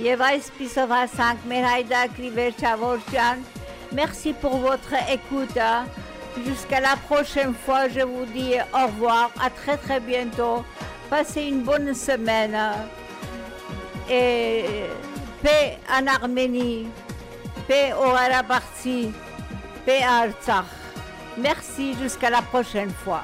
Եվ այսպիսով հասանք մեր հայդակրի վերջավորության. Merci pour votre écoute. Jusqu'à la prochaine fois, je vous dis au revoir. À très très bientôt. Passez une bonne semaine. Et paix en Arménie. Paix au Harabartsi. Paix à Artsakh. Merci, jusqu'à la prochaine fois.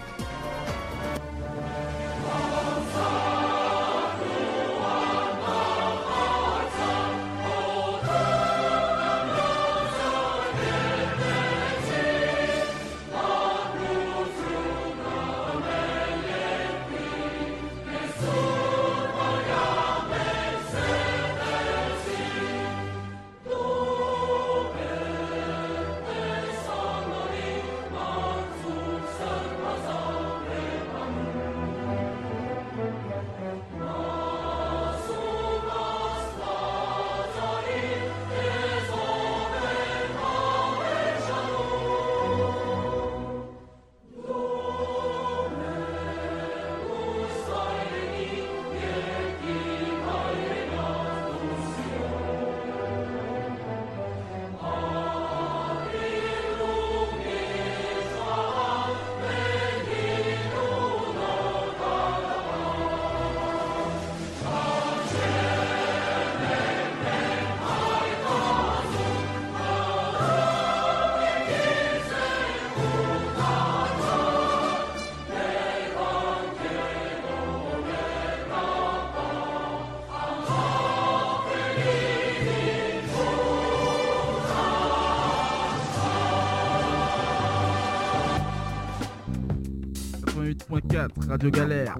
Radio Galère.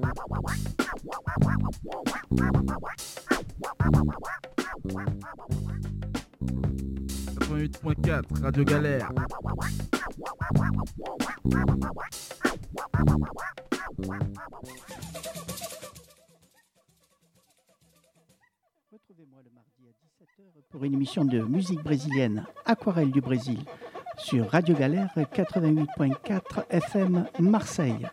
Radio Galère. Retrouvez-moi le mardi à 17h pour une émission de musique brésilienne, Aquarelle du Brésil, sur Radio Galère 88.4 FM Marseille.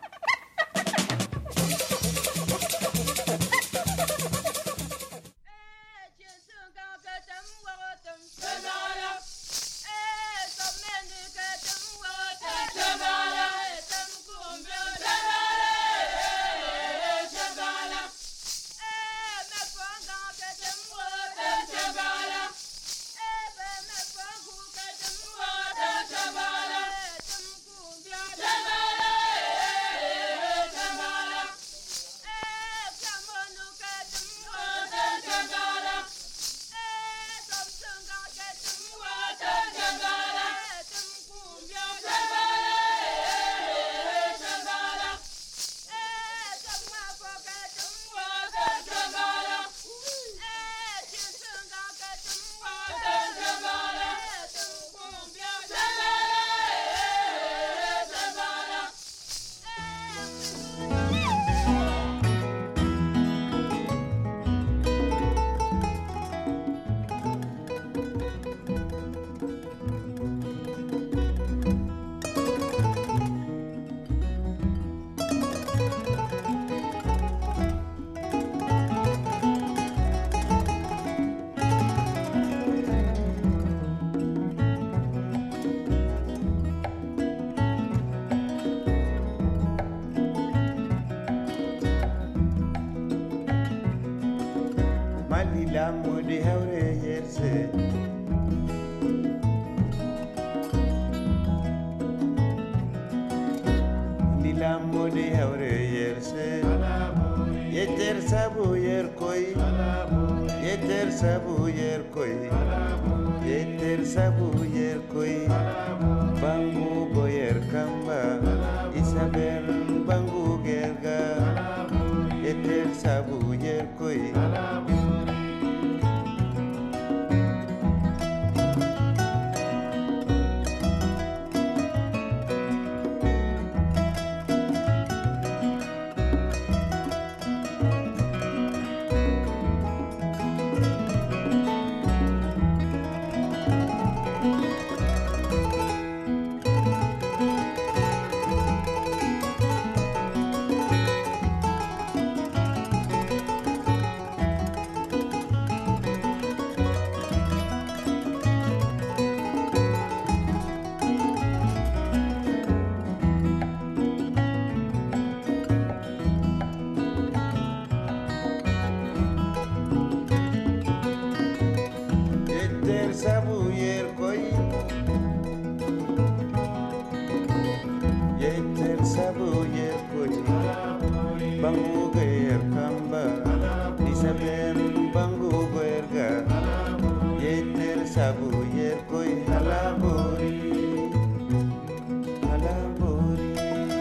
sabu yer koji bangu ger kamba disabem bangu gerga yeter sabu yer koi halabori halabori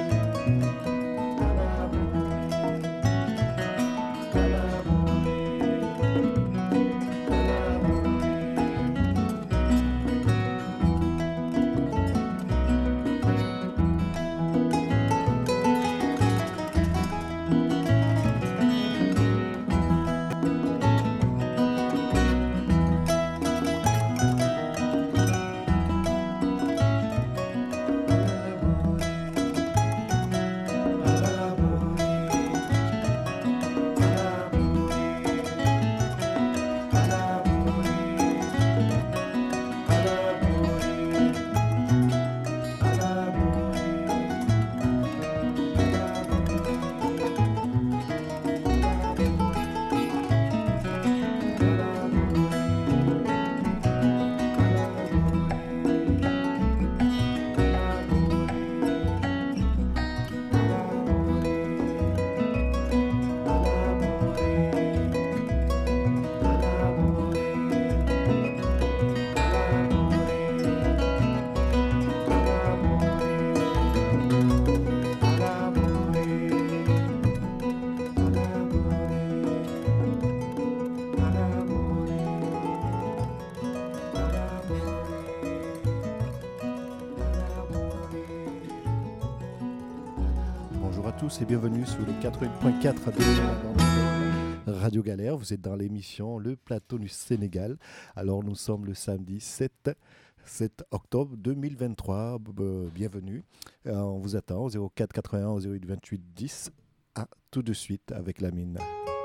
Et bienvenue sur le 88.4 de Radio Galère. Vous êtes dans l'émission Le Plateau du Sénégal. Alors nous sommes le samedi 7 octobre 2023. Bienvenue. On vous attend au 04 81 08 28 10. À tout de suite avec Lamine.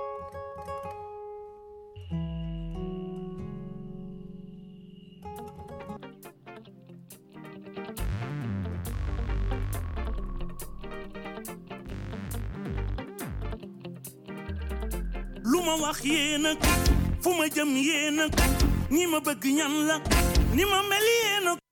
Luma wax yéen ak fu ma jëm yéen ak ñi ma bëgg ñan la ni ma mel yéen ak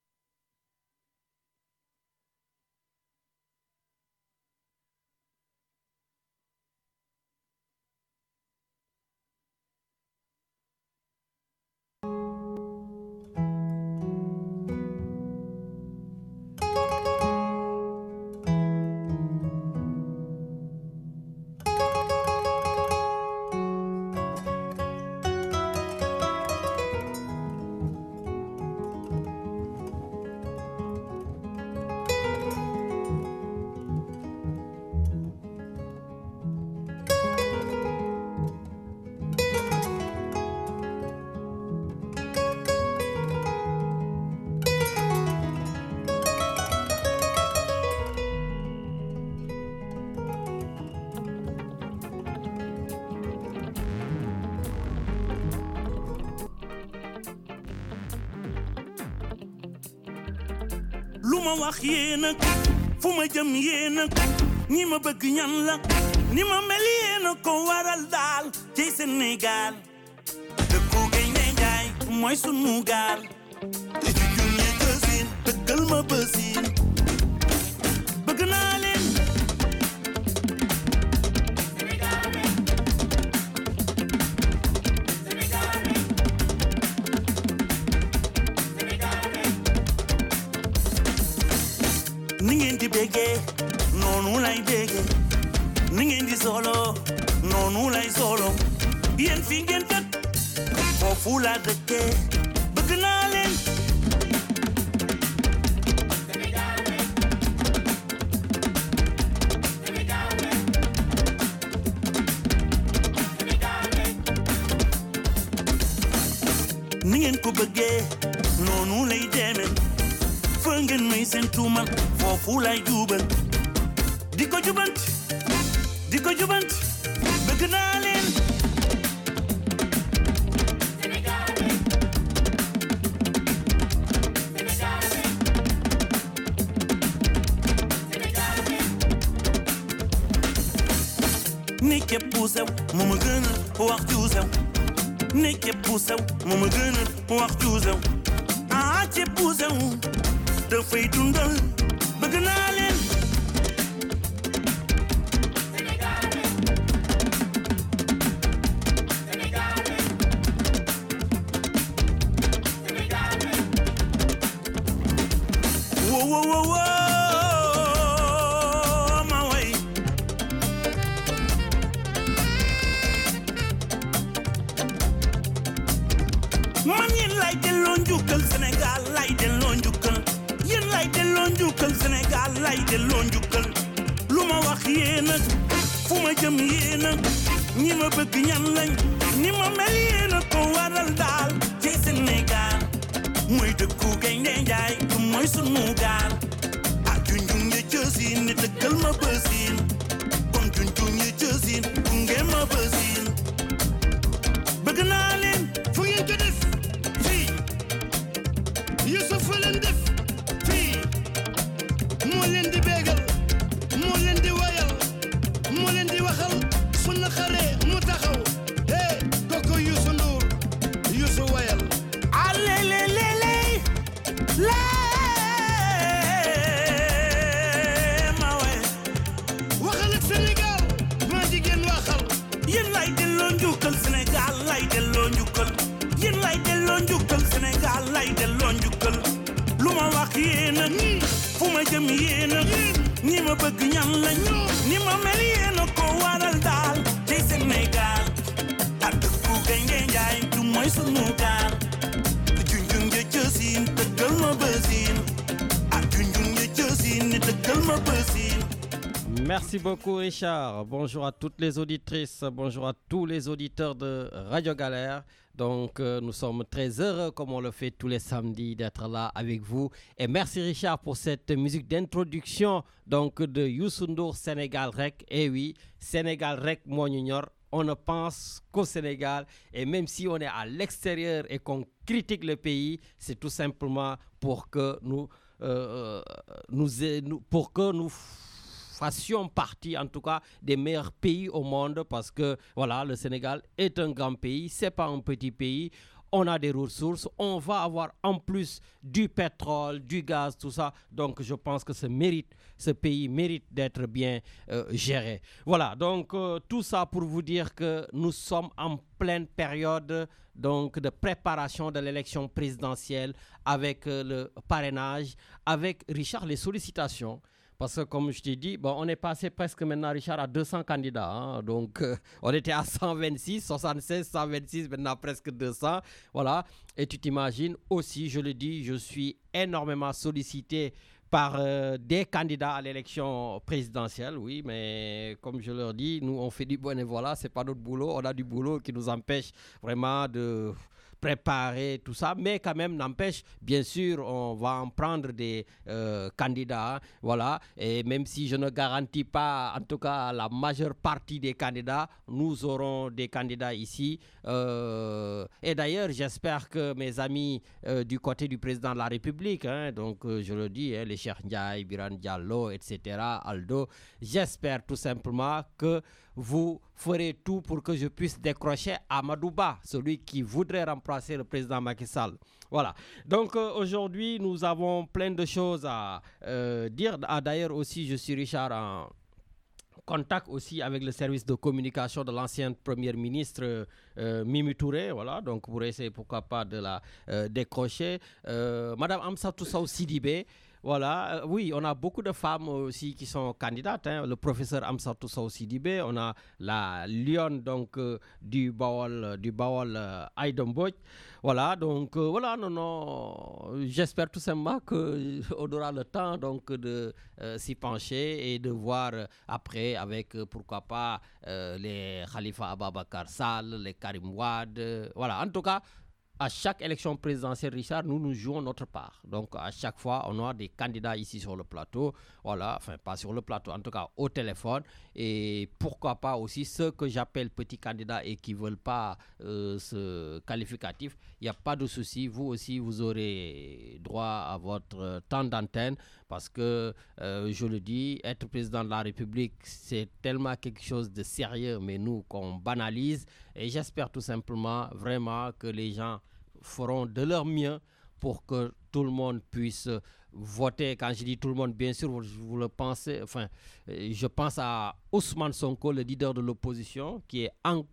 Luma wax yéen ak fu ma jëm yéen ak ñi ma bëgg ñan la ni ma mel yéen ak ko waral daal ci Sénégal dëkku Gaynde Njaay mooy sunu gaal te ci junne gësin dëggal ma bësin bëgg naa leen ni ngeen di béggee noonu lay béggee ni ngeen di solo noonu lay solo yéen fi ngeen dëkk foofu laa dëkkee bëgg naa leen ni ngeen ko bëggee noonu lay demee fa ngeen may seen tuumal foofu lay jubal di ko jubant bëgg naa leen ni képp bu sew mu ma gën a wax ju sew ni képp bu sew mu ma gën a wax ju sew ah képp bu sew dafay dundal bëgg naa leen delloo njukkal lu ma wax yéen a fu ma jëm yéen a ñi ma bëgg ñan lañ ni ma mel yéen a ko waral daal ci Sénégal mooy dëkku Gaynde Njaay du mooy sunu gaal ak junjung ya jësin ni dëggal ma bësin kon junjung ya jësin gunge ma bësin bëgg naa leen fu ngeen ko def fii Youssouf fa leen def fii moo leen di bégal moo leen di wayal moo leen di waxal su naqaree mu taxaw hey kooku Youssou Ndour Youssou wayal alelelele ma way waxal ak Sénégal ma jigéen waxal yéen lay delloo njukkal Sénégal lay delloo njukkal yéen lay delloo njukkal Sénégal lay delloo njukkal lu ma wax yéen a fu ma jëm yéen a ñi ma bëgg ñan lañ ni ma mel yéen a ko waral daal ci Sénégal ak dëkku Gaynde Njaay du mooy sunu gaal junjung ja jësin dëggal ma bësin ak junjung ja jësin ni dëggal ma bësin. Merci beaucoup Richard. Bonjour à toutes les auditrices, bonjour à tous les auditeurs de Radio Galère. Donc nous sommes très heureux, comme on le fait tous les samedis, d'être là avec vous. Et merci Richard pour cette musique d'introduction donc de Youssou Ndour, Sénégal Rek. Et oui, Sénégal Rek moo ñu ñor. On ne pense qu'au Sénégal. Et même si on est à l'extérieur et qu'on critique le pays, c'est tout simplement pour que nous fassions partie en tout cas des meilleurs pays au monde, parce que voilà, le Sénégal est un grand pays, c'est pas un petit pays. On a des ressources, on va avoir en plus du pétrole, du gaz, tout ça. Donc je pense que ce pays mérite d'être bien géré. Voilà, donc tout ça pour vous dire que nous sommes en pleine période donc de préparation de l'élection présidentielle avec le parrainage, avec Richard, les sollicitations. Parce que comme je t'ai dit, bon, on est passé presque maintenant, Richard, à 200 candidats. Hein. Donc, on était à 126, 76, 126, maintenant presque 200. Voilà. Et tu t'imagines aussi, je le dis, je suis énormément sollicité par des candidats à l'élection présidentielle. Oui, mais comme je leur dis, nous, on fait du bénévolat, ce n'est pas notre boulot. On a du boulot qui nous empêche vraiment de préparer tout ça, mais quand même n'empêche, bien sûr, on va en prendre des candidats, voilà, et même si je ne garantis pas, en tout cas, la majeure partie des candidats, nous aurons des candidats ici, et d'ailleurs, j'espère que mes amis du côté du président de la République, hein, donc je le dis, hein, les Cheikh Ndiaye, Birane Diallo, etc., Aldo, j'espère tout simplement que vous ferez tout pour que je puisse décrocher Amadou Ba, celui qui voudrait remplacer le président Macky Sall. Voilà. Donc aujourd'hui, nous avons plein de choses à dire. D'ailleurs aussi, je suis Richard en contact aussi avec le service de communication de l'ancienne première ministre Mimi Touré, voilà, donc pour essayer pourquoi pas de la décrocher. Madame Amsatou Sow Sidibé. Voilà, oui, on a beaucoup de femmes aussi qui sont candidates. Hein. Le professeur Amsatou Sow Sidibé, on a la lionne donc du Bawol Aïda Mbodj. Voilà, donc voilà, non, j'espère tout simplement qu'on aura le temps donc de s'y pencher et de voir après avec pourquoi pas les Khalifa Ababakar Sall, les Karim Wade, voilà, en tout cas. À chaque élection présidentielle, Richard, nous jouons notre part. Donc, à chaque fois, on aura des candidats ici sur le plateau. Voilà, enfin, pas sur le plateau, en tout cas au téléphone. Et pourquoi pas aussi ceux que j'appelle petits candidats et qui ne veulent pas ce qualificatif. Il n'y a pas de souci. Vous aussi, vous aurez droit à votre temps d'antenne. Parce que, je le dis, être président de la République, c'est tellement quelque chose de sérieux, mais nous, qu'on banalise. Et j'espère tout simplement, vraiment, que les gens feront de leur mieux pour que tout le monde puisse voter. Quand je dis tout le monde, bien sûr, vous le pensez, enfin, je pense à Ousmane Sonko, le leader de l'opposition, qui est en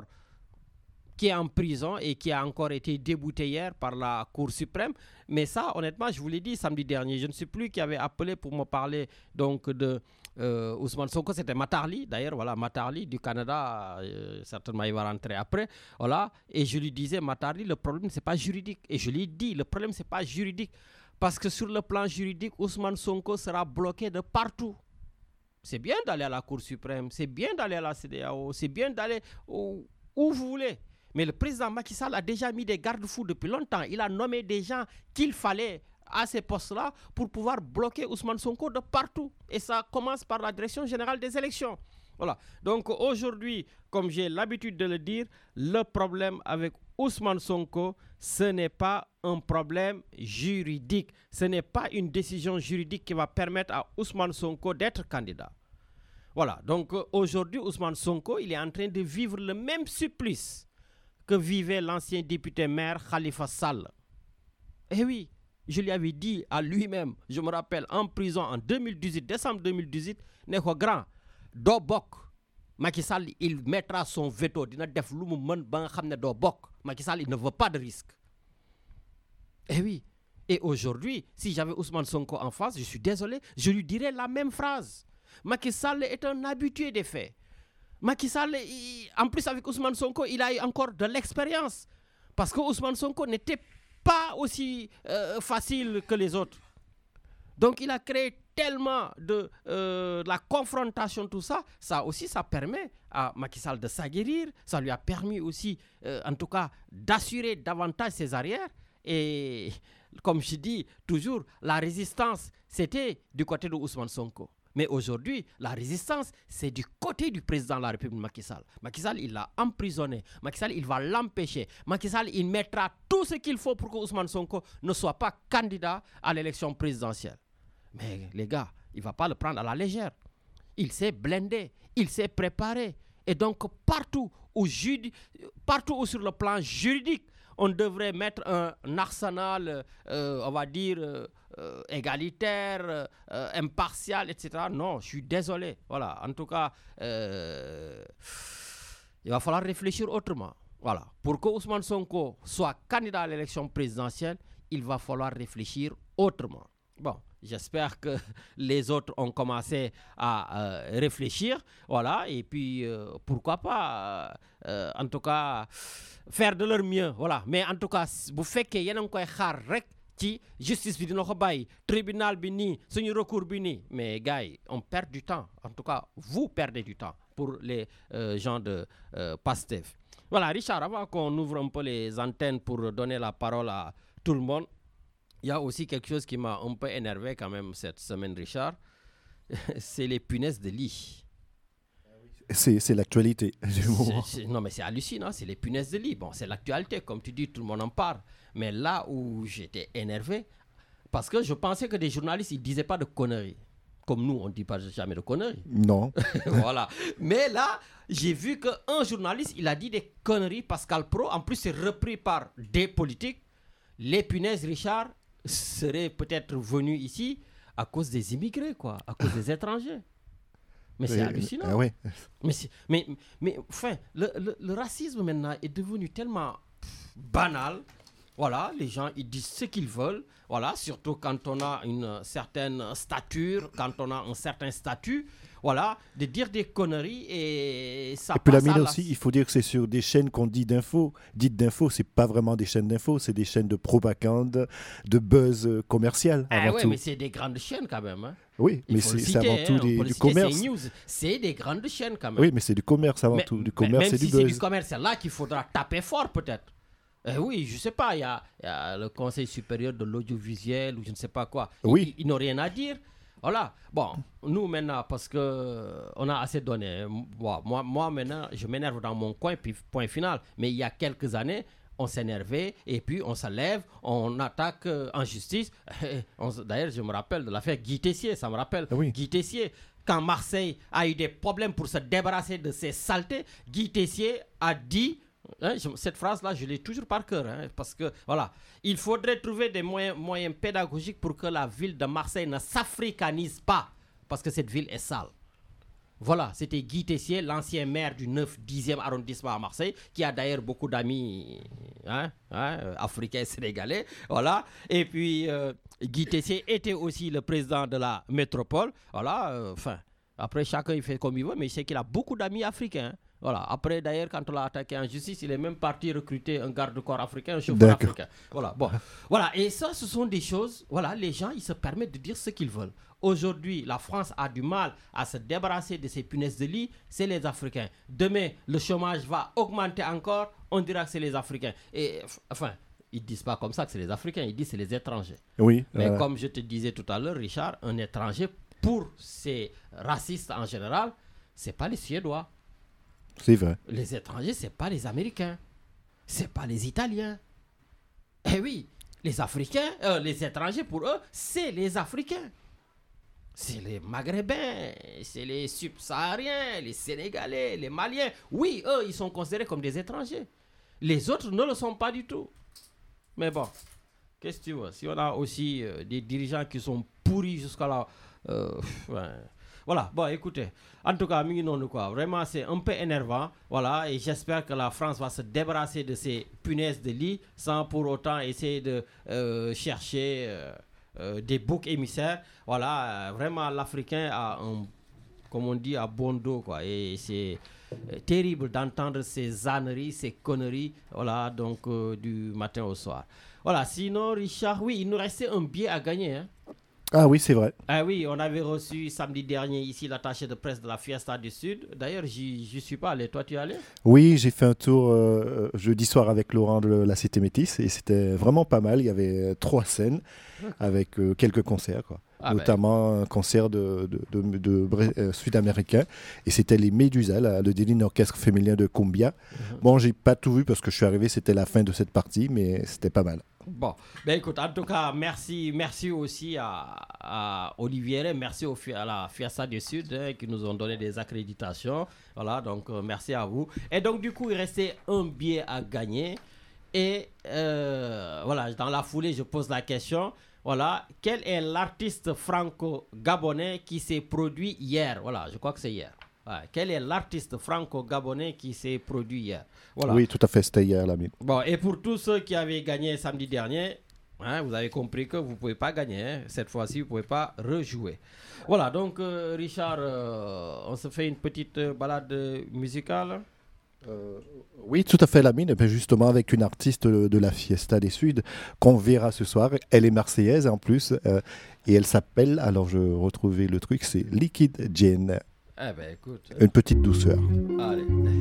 prison et qui a encore été débouté hier par la Cour suprême. Mais ça, honnêtement, je vous l'ai dit samedi dernier, je ne sais plus qui avait appelé pour me parler donc de Ousmane Sonko, c'était Matarli, d'ailleurs, voilà, Matarli du Canada, certainement il va rentrer après, voilà, et je lui disais, Matarli, le problème, c'est pas juridique, et je lui ai dit, le problème, c'est pas juridique, Parce que sur le plan juridique, Ousmane Sonko sera bloqué de partout. C'est bien d'aller à la Cour suprême, c'est bien d'aller à la CEDEAO, c'est bien d'aller où vous voulez. Mais le président Macky Sall a déjà mis des garde-fous depuis longtemps. Il a nommé des gens qu'il fallait à ces postes-là pour pouvoir bloquer Ousmane Sonko de partout. Et ça commence par la Direction générale des élections. Voilà. Donc aujourd'hui, comme j'ai l'habitude de le dire, le problème avec Ousmane Sonko, ce n'est pas un problème juridique. Ce n'est pas une décision juridique qui va permettre à Ousmane Sonko d'être candidat. Voilà. Donc aujourd'hui, Ousmane Sonko, il est en train de vivre le même supplice que vivait l'ancien député maire Khalifa Sall. Eh oui, je lui avais dit à lui-même, je me rappelle, en prison en 2018, décembre 2018, Neko grand, do bok. Macky Sall, il mettra son veto. Dina def lu mu meun ba nga xamne do bok. Macky Sall, il ne veut pas de risque. Eh oui. Et aujourd'hui, si j'avais Ousmane Sonko en face, je suis désolé, je lui dirais la même phrase. Macky Sall est un habitué des faits. Macky Sall, en plus avec Ousmane Sonko, il a eu encore de l'expérience. Parce que Ousmane Sonko n'était pas aussi facile que les autres. Donc il a créé tellement de la confrontation, tout ça. Ça aussi, ça permet à Macky Sall de s'aguerrir. Ça lui a permis aussi, en tout cas, d'assurer davantage ses arrières. Et comme je dis toujours, la résistance, c'était du côté de Ousmane Sonko. Mais aujourd'hui, la résistance, c'est du côté du président de la République, Macky Sall. Macky Sall, il l'a emprisonné. Macky Sall, il va l'empêcher. Macky Sall, il mettra tout ce qu'il faut pour que Ousmane Sonko ne soit pas candidat à l'élection présidentielle. Mais les gars, il ne va pas le prendre à la légère. Il s'est blindé, il s'est préparé. Et donc, partout où sur le plan juridique, on devrait mettre un arsenal, on va dire, égalitaire, impartial, etc. Non, je suis désolé. Voilà, en tout cas, il va falloir réfléchir autrement. Voilà, pour que Ousmane Sonko soit candidat à l'élection présidentielle, il va falloir réfléchir autrement. Bon, j'espère que les autres ont commencé à réfléchir, voilà, et puis pourquoi pas, en tout cas, faire de leur mieux, voilà. Mais en tout cas, vous faites que y'en a koy xaar rek ci justice bi dina ko bàyyi, tribunal bi nii, suñu recours bi nii. Mais gars, on perd du temps. En tout cas, vous perdez du temps pour les gens de Pastef. Voilà, Richard, avant qu'on ouvre un peu les antennes pour donner la parole à tout le monde, il y a aussi quelque chose qui m'a un peu énervé quand même cette semaine, Richard. C'est les punaises de lit. C'est l'actualité du moment. Non, mais c'est hallucinant, c'est les punaises de lit. Bon, c'est l'actualité, comme tu dis, tout le monde en parle. Mais là où j'étais énervé, parce que je pensais que des journalistes, ils ne disaient pas de conneries. Comme nous, on ne dit pas jamais de conneries. Non. Voilà. Mais là, j'ai vu qu'un journaliste, il a dit des conneries. Pascal Pro, en plus, c'est repris par des politiques. Les punaises, Richard, seraient peut-être venus ici à cause des immigrés, quoi, à cause des étrangers. Mais c'est hallucinant. Ouais. Mais enfin, le racisme maintenant est devenu tellement banal. Voilà, les gens, ils disent ce qu'ils veulent. Voilà, surtout quand on a une certaine stature, quand on a un certain statut. Voilà, de dire des conneries et ça passe. Et puis la mine aussi, il faut dire que c'est sur des chaînes qu'on dit d'infos. Dites d'infos, c'est pas vraiment des chaînes d'infos, c'est des chaînes de propagande, de buzz commercial. Oui, mais c'est des grandes chaînes quand même. Hein. Oui, mais c'est avant tout du commerce. C'est des grandes chaînes quand même. Oui, mais c'est du commerce avant tout. Du commerce et du buzz. Même si c'est du commerce, c'est là qu'il faudra taper fort peut-être. Oui, je sais pas, il y a le Conseil supérieur de l'audiovisuel ou je ne sais pas quoi. Oui. Ils n'ont rien à dire. Voilà. Bon, nous maintenant, parce qu'on a assez donné. Moi maintenant, je m'énerve dans mon coin, puis point final. Mais il y a quelques années, on s'énervait et puis on se lève, on attaque en justice. D'ailleurs, je me rappelle de l'affaire Guy Tessier, ça me rappelle. Oui. Guy Tessier, quand Marseille a eu des problèmes pour se débarrasser de ses saletés, Guy Tessier a dit... cette phrase-là, je l'ai toujours par cœur, parce que, voilà, il faudrait trouver des moyens pédagogiques pour que la ville de Marseille ne s'africanise pas, parce que cette ville est sale. Voilà, c'était Guy Tessier, l'ancien maire du 9-10e arrondissement à Marseille, qui a d'ailleurs beaucoup d'amis africains et sénégalais, voilà. Et puis, Guy Tessier était aussi le président de la métropole, voilà, après chacun il fait comme il veut, mais je sais qu'il a beaucoup d'amis africains, Voilà. Après, d'ailleurs, quand on l'a attaqué en justice, il est même parti recruter un garde-corps africain, un chauffeur africain. Voilà. Bon. Voilà. Et ça, ce sont des choses. Voilà, les gens, ils se permettent de dire ce qu'ils veulent. Aujourd'hui, la France a du mal à se débarrasser de ces punaises de lit, c'est les Africains. Demain, le chômage va augmenter encore, on dira que c'est les Africains. Et enfin, ils ne disent pas comme ça que c'est les Africains, ils disent que c'est les étrangers. Oui. Mais comme je te disais tout à l'heure, Richard, un étranger, pour ces racistes en général, ce n'est pas les Suédois. C'est vrai. Les étrangers, ce n'est pas les Américains. Ce n'est pas les Italiens. Eh oui, les Africains, les étrangers, pour eux, c'est les Africains. C'est les Maghrébins, c'est les Subsahariens, les Sénégalais, les Maliens. Oui, eux, ils sont considérés comme des étrangers. Les autres ne le sont pas du tout. Mais bon, qu'est-ce que tu veux? Si on a aussi des dirigeants qui sont pourris jusqu'à là... Voilà, bon, écoutez. En tout cas, quoi, vraiment, c'est un peu énervant. Voilà, et j'espère que la France va se débarrasser de ces punaises de lit sans pour autant essayer de chercher... des boucs émissaires. Voilà, vraiment l'Africain a comme on dit, à bon dos, quoi. Et c'est terrible d'entendre ces âneries, ces conneries, voilà, donc du matin au soir. Voilà, sinon Richard, oui, il nous restait un billet à gagner, hein. Ah oui, c'est vrai. Ah oui, on avait reçu samedi dernier ici l'attaché de presse de la Fiesta du Sud. D'ailleurs, j'y suis pas allé. Toi, tu es allé? Oui, j'ai fait un tour jeudi soir avec Laurent de la Cité Métis et c'était vraiment pas mal. Il y avait 3 scènes avec quelques concerts, quoi. Notamment un concert de sud-américain et c'était les Médusa, le déligne orchestre féminin de Cumbia. Bon, j'ai pas tout vu parce que je suis arrivé, c'était la fin de cette partie, mais c'était pas mal. Bon, ben écoute, en tout cas, merci aussi à Olivier, merci à la Fiesta du Sud qui nous ont donné des accréditations. Voilà, donc merci à vous. Et donc du coup, il restait un billet à gagner. Et voilà, dans la foulée, je pose la question. Voilà, quel est l'artiste franco-gabonais qui s'est produit hier? Voilà, je crois que c'est hier. Ouais, quel est l'artiste franco-gabonais qui s'est produit hier? Voilà. Oui, tout à fait, c'était hier, Lamine. Bon, et pour tous ceux qui avaient gagné samedi dernier, hein, vous avez compris que vous ne pouvez pas gagner. Hein. Cette fois-ci, vous ne pouvez pas rejouer. Voilà, donc Richard, on se fait une petite balade musicale. Oui, tout à fait, Lamine. Et bien justement, avec une artiste de la Fiesta des Suds qu'on verra ce soir. Elle est marseillaise en plus. Et elle s'appelle, alors je retrouvais le truc, c'est Liquid Jane. Eh ben écoute. Une petite douceur. Allez.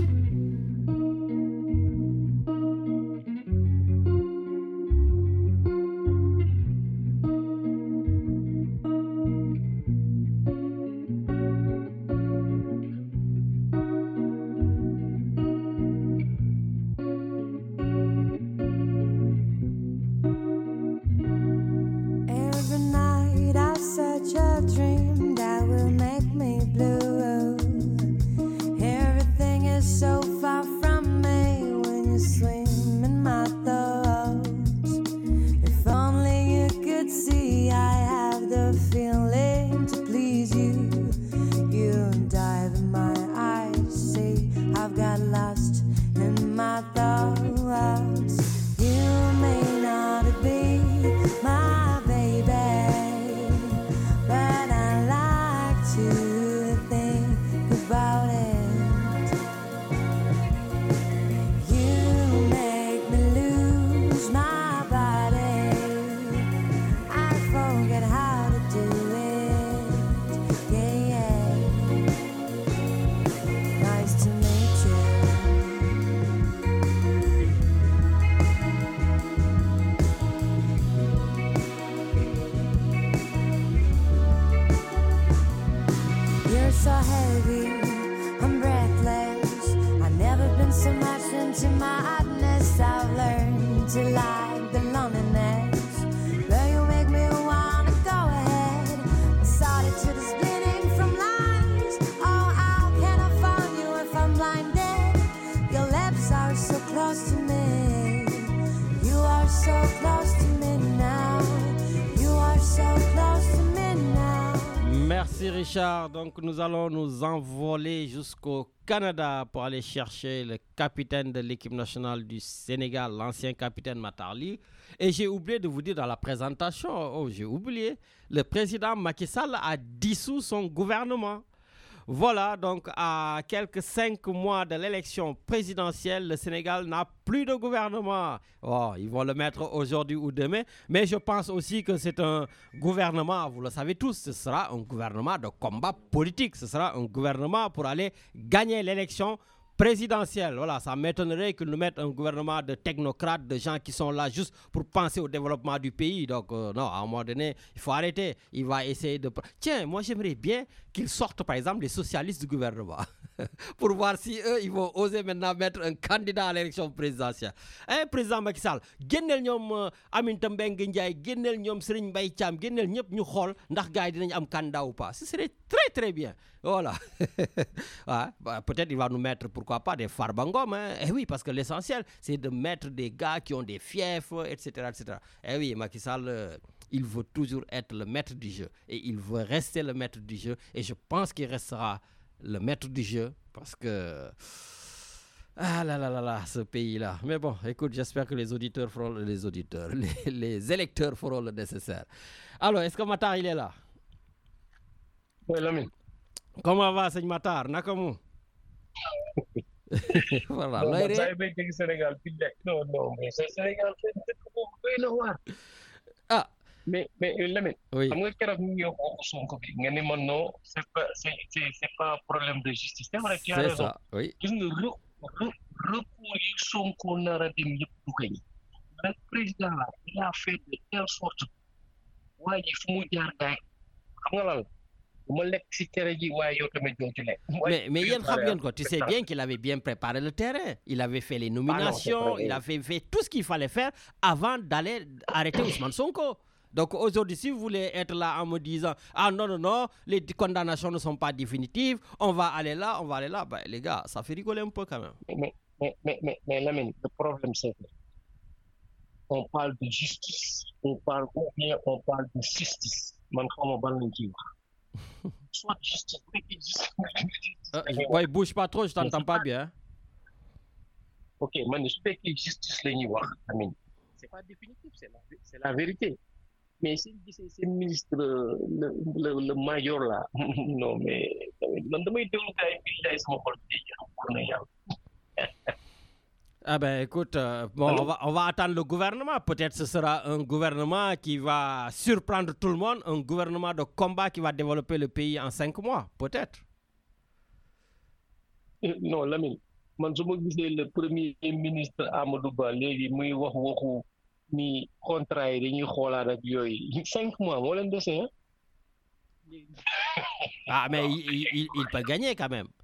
Every night I search a dream that will make me blue. Everything is so far from me when you swim in my thoughts. If only you could see, I have the feeling to please you. You dive in my eyes, see I've got lost in my thoughts. You may not be my baby, but I like to think about it. You make me lose my body. I forget how to do it. Yeah, yeah. Nice to meet you. You're so heavy, I'm breathless. I've never been so much into madness. I've learned to like the loneliness. But you make me wanna go ahead. I started to the splitting from lies. Oh, how can I find you if I'm blinded? Your lips are so close to me. You are so close to me now. You are so close to me now. Merci Richard. Donc nous allons nous envoler jusqu'au Canada pour aller chercher le capitaine de l'équipe nationale du Sénégal, l'ancien capitaine Matarli. Et j'ai oublié de vous dire dans la présentation, j'ai oublié, le président Macky Sall a dissous son gouvernement. voilà, donc à quelques 5 mois de l'élection présidentielle, le Sénégal n'a plus de gouvernement. Oh, ils vont le mettre aujourd'hui ou demain, mais je pense aussi que c'est un gouvernement, vous le savez tous, ce sera un gouvernement de combat politique, ce sera un gouvernement pour aller gagner l'élection présidentielle. Voilà, ça m'étonnerait qu'ils nous mettent un gouvernement de technocrates, de gens qui sont là juste pour penser au développement du pays. Donc, non, à un moment donné, il faut arrêter. Il va essayer de... Tiens, moi, j'aimerais bien qu'ils sortent, par exemple, les socialistes du gouvernement pour voir si eux, ils vont oser maintenant mettre un candidat à l'élection présidentielle. Président Macky Sall, génneel ñoom Aminata Mbengue Ndiaye, génneel ñoom Serigne Mbaye Thiam, génneel ñëpp ñu xool ndax gars yi dinañ am candidat ou pas. Ce serait très, très bien. Voilà. Ouais, bah, peut-être il va nous mettre, pourquoi pas, des Farbangom. Hein. Eh oui, parce que l'essentiel, c'est de mettre des gars qui ont des fiefs, etc. etc. Eh oui, Macky Sall, il veut toujours être le maître du jeu. Et il veut rester le maître du jeu. Et je pense qu'il restera le maître du jeu. Parce que... Ah là là là là, ce pays-là. Mais bon, écoute, j'espère que les auditeurs feront... Les électeurs feront le nécessaire. Alors, est-ce que Matar, il est là? Oui, Lamine. Comment va, sëñ Matar naka mu voilà looy ree saa bay dégg Sénégal bi non mais Sénégal dëkk boobu doy na waar. Ah mais Lamine. oui xam nga keroog ñu ngi wax Sonko bi nga ni man non c'est pas problème de justice. C'est vrai, tu as raison. Ça, oui. Gis nga recours yi Sonko nar a dem yëpp du koy le président là il a fait de telle sorte waa ji fu mu jaar gaay xam nga lan Mais tu sais bien qu'il avait bien préparé le terrain. Il avait fait les nominations, il avait fait tout ce qu'il fallait faire avant d'aller arrêter Ousmane Sonko. Donc aujourd'hui, si vous voulez être là en me disant « Ah non, les condamnations ne sont pas définitives, on va aller là, ben, les gars, ça fait rigoler un peu quand même. Mais Lamine, le problème c'est que on parle de justice, on parle de justice. Man, comment on soit justice. Ouais, bouge pas trop, je t'entends pas bien. Ok, man, je sais que justice c'est pas définitif, c'est la vérité. Mais si c'est le ministre, le major là, non mais ah ben écoute, bon, on va attendre le gouvernement. Peut-être ce sera un gouvernement qui va surprendre tout le monde, un gouvernement de combat qui va développer le pays en 5 mois, peut-être. Non, Lamine, man je me disais le premier ministre Amadou Ba légui muy wax waxu ni contrat yi dañuy xolaat ak yoy 5 mois mo leen déssé hein. Ah mais il peut gagner quand même.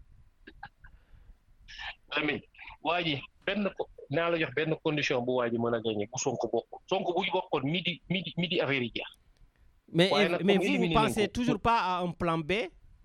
Lamine, waji naa la jox benn condition bu waji mën a gagner bu Sonko bu bokkoon midi affaire yi jeex. Mais vous pensez toujours pas à un plan B?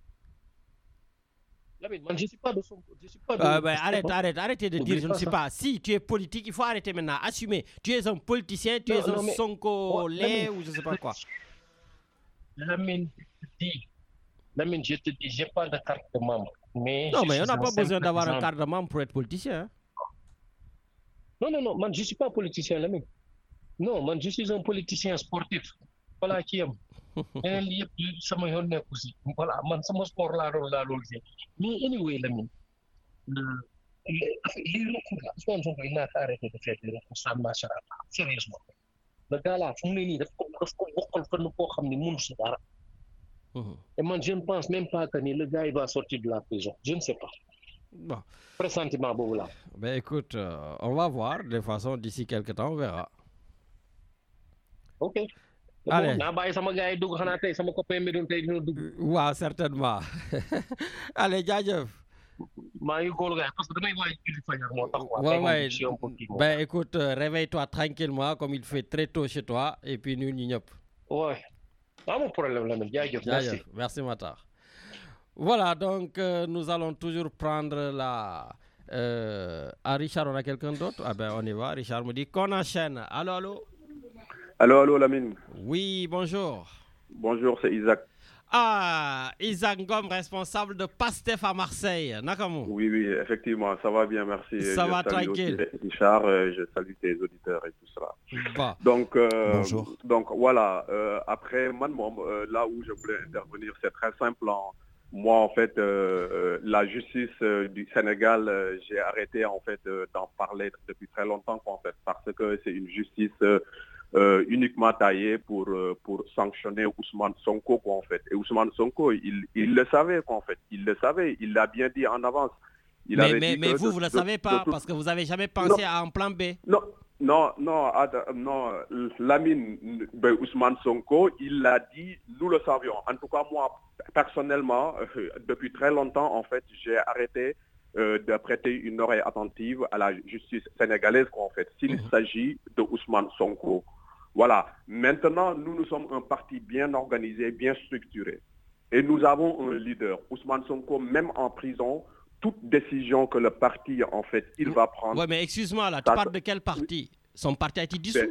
Lamine, man je suis pas de Sonko, arrêtez de dire je ne sais pas. Si tu es politique, il faut arrêter maintenant, assumer. Tu es un politicien, tu es un Sonko lait ou je sais pas quoi. Lamine, je te dis, j'ai pas de carte de membre. Mais non, mais on n'a pas besoin d'avoir une carte de membre pour être politicien. Hein? Non, man, je suis pas politicien, Lamine. Non, man, je suis un politicien sportif. Voilà qui aime. Voilà, man, sama sport là. Mais anyway, Lamine, les recours là, il n'a pas arrêté de faire des recours, ça marche pas. Sérieusement. Le gars là, fu mu ne nii daf ko bokkal fenn koo xam ne mënu si dara. Et moi, je ne pense même pas que le gars il va sortir de la prison. Je ne sais pas. Bon. Pressentiment, là. Ben écoute, on va voir. De toute façon, d'ici quelques temps, on verra. Ok. Allez. Ouais, certainement. Allez, jaajëf. Ouais. Ben écoute, réveille-toi tranquillement comme il fait très tôt chez toi et puis nous n'y ñëpp. Ouais. Pas mon problème là, merci. Merci Matar. Voilà, donc nous allons toujours prendre à Richard, on a quelqu'un d'autre? Ah ben on y va, Richard me dit qu'on enchaîne. Allô? Allô, Lamine. Oui, bonjour. Bonjour, c'est Isaac. Ah, Isaac Ngom, responsable de PASTEF à Marseille. Nakamou. Oui, effectivement, ça va bien, merci. Ça va tranquille. Richard, je salue tes auditeurs et tout cela. Bon. Donc, bonjour. Donc voilà, après, là où je voulais intervenir, c'est très simple. moi, en fait, la justice du Sénégal, j'ai arrêté en fait d'en parler depuis très longtemps, quoi, en fait, parce que c'est une justice uniquement taillée pour sanctionner Ousmane Sonko, quoi, en fait. Et Ousmane Sonko, il le savait, quoi, en fait. Il le savait, il l'a bien dit en avance. Mais vous ne le savez pas, parce que vous n'avez jamais pensé à un plan B. Non, Lamine, Ousmane Sonko, il l'a dit, nous le savions. En tout cas, moi, personnellement, depuis très longtemps, en fait, j'ai arrêté de prêter une oreille attentive à la justice sénégalaise, en fait, s'il s'agit de Ousmane Sonko. Voilà. Maintenant, nous sommes un parti bien organisé, bien structuré. Et nous avons un leader, Ousmane Sonko, même en prison. Toute décision que le parti, en fait, il va prendre... Oui, mais excuse-moi, là, tu parles de quel parti? Son parti a été dissous?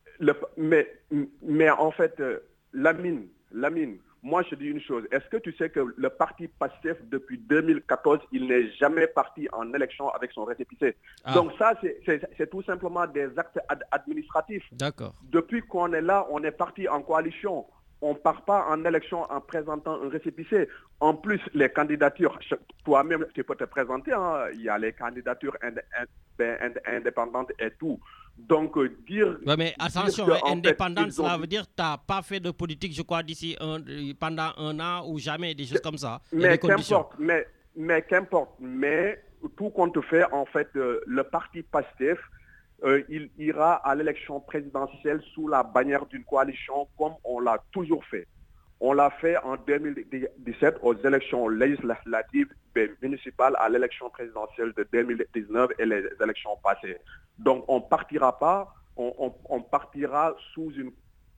Mais en fait, Lamine, moi je dis une chose. Est-ce que tu sais que le parti PASTEF, depuis 2014, il n'est jamais parti en élection avec son récépissé? Donc ça, c'est tout simplement des actes administratifs. D'accord. Depuis qu'on est là, on est parti en coalition. On ne part pas en élection en présentant un récépissé. En plus, les candidatures, toi-même, tu peux te présenter. Hein, il y a les candidatures indépendantes et tout. Donc, dire... Oui, mais attention, indépendante, cela veut dire que tu n'as pas fait de politique, je crois, d'ici pendant un an ou jamais, des choses comme ça. Mais qu'importe, qu'importe. Mais tout compte fait, en fait, le parti PASTEF, il ira à l'élection présidentielle sous la bannière d'une coalition comme on l'a toujours fait. On l'a fait en 2017 aux élections législatives municipales, à l'élection présidentielle de 2019 et les élections passées. Donc on partira pas, on partira sous une...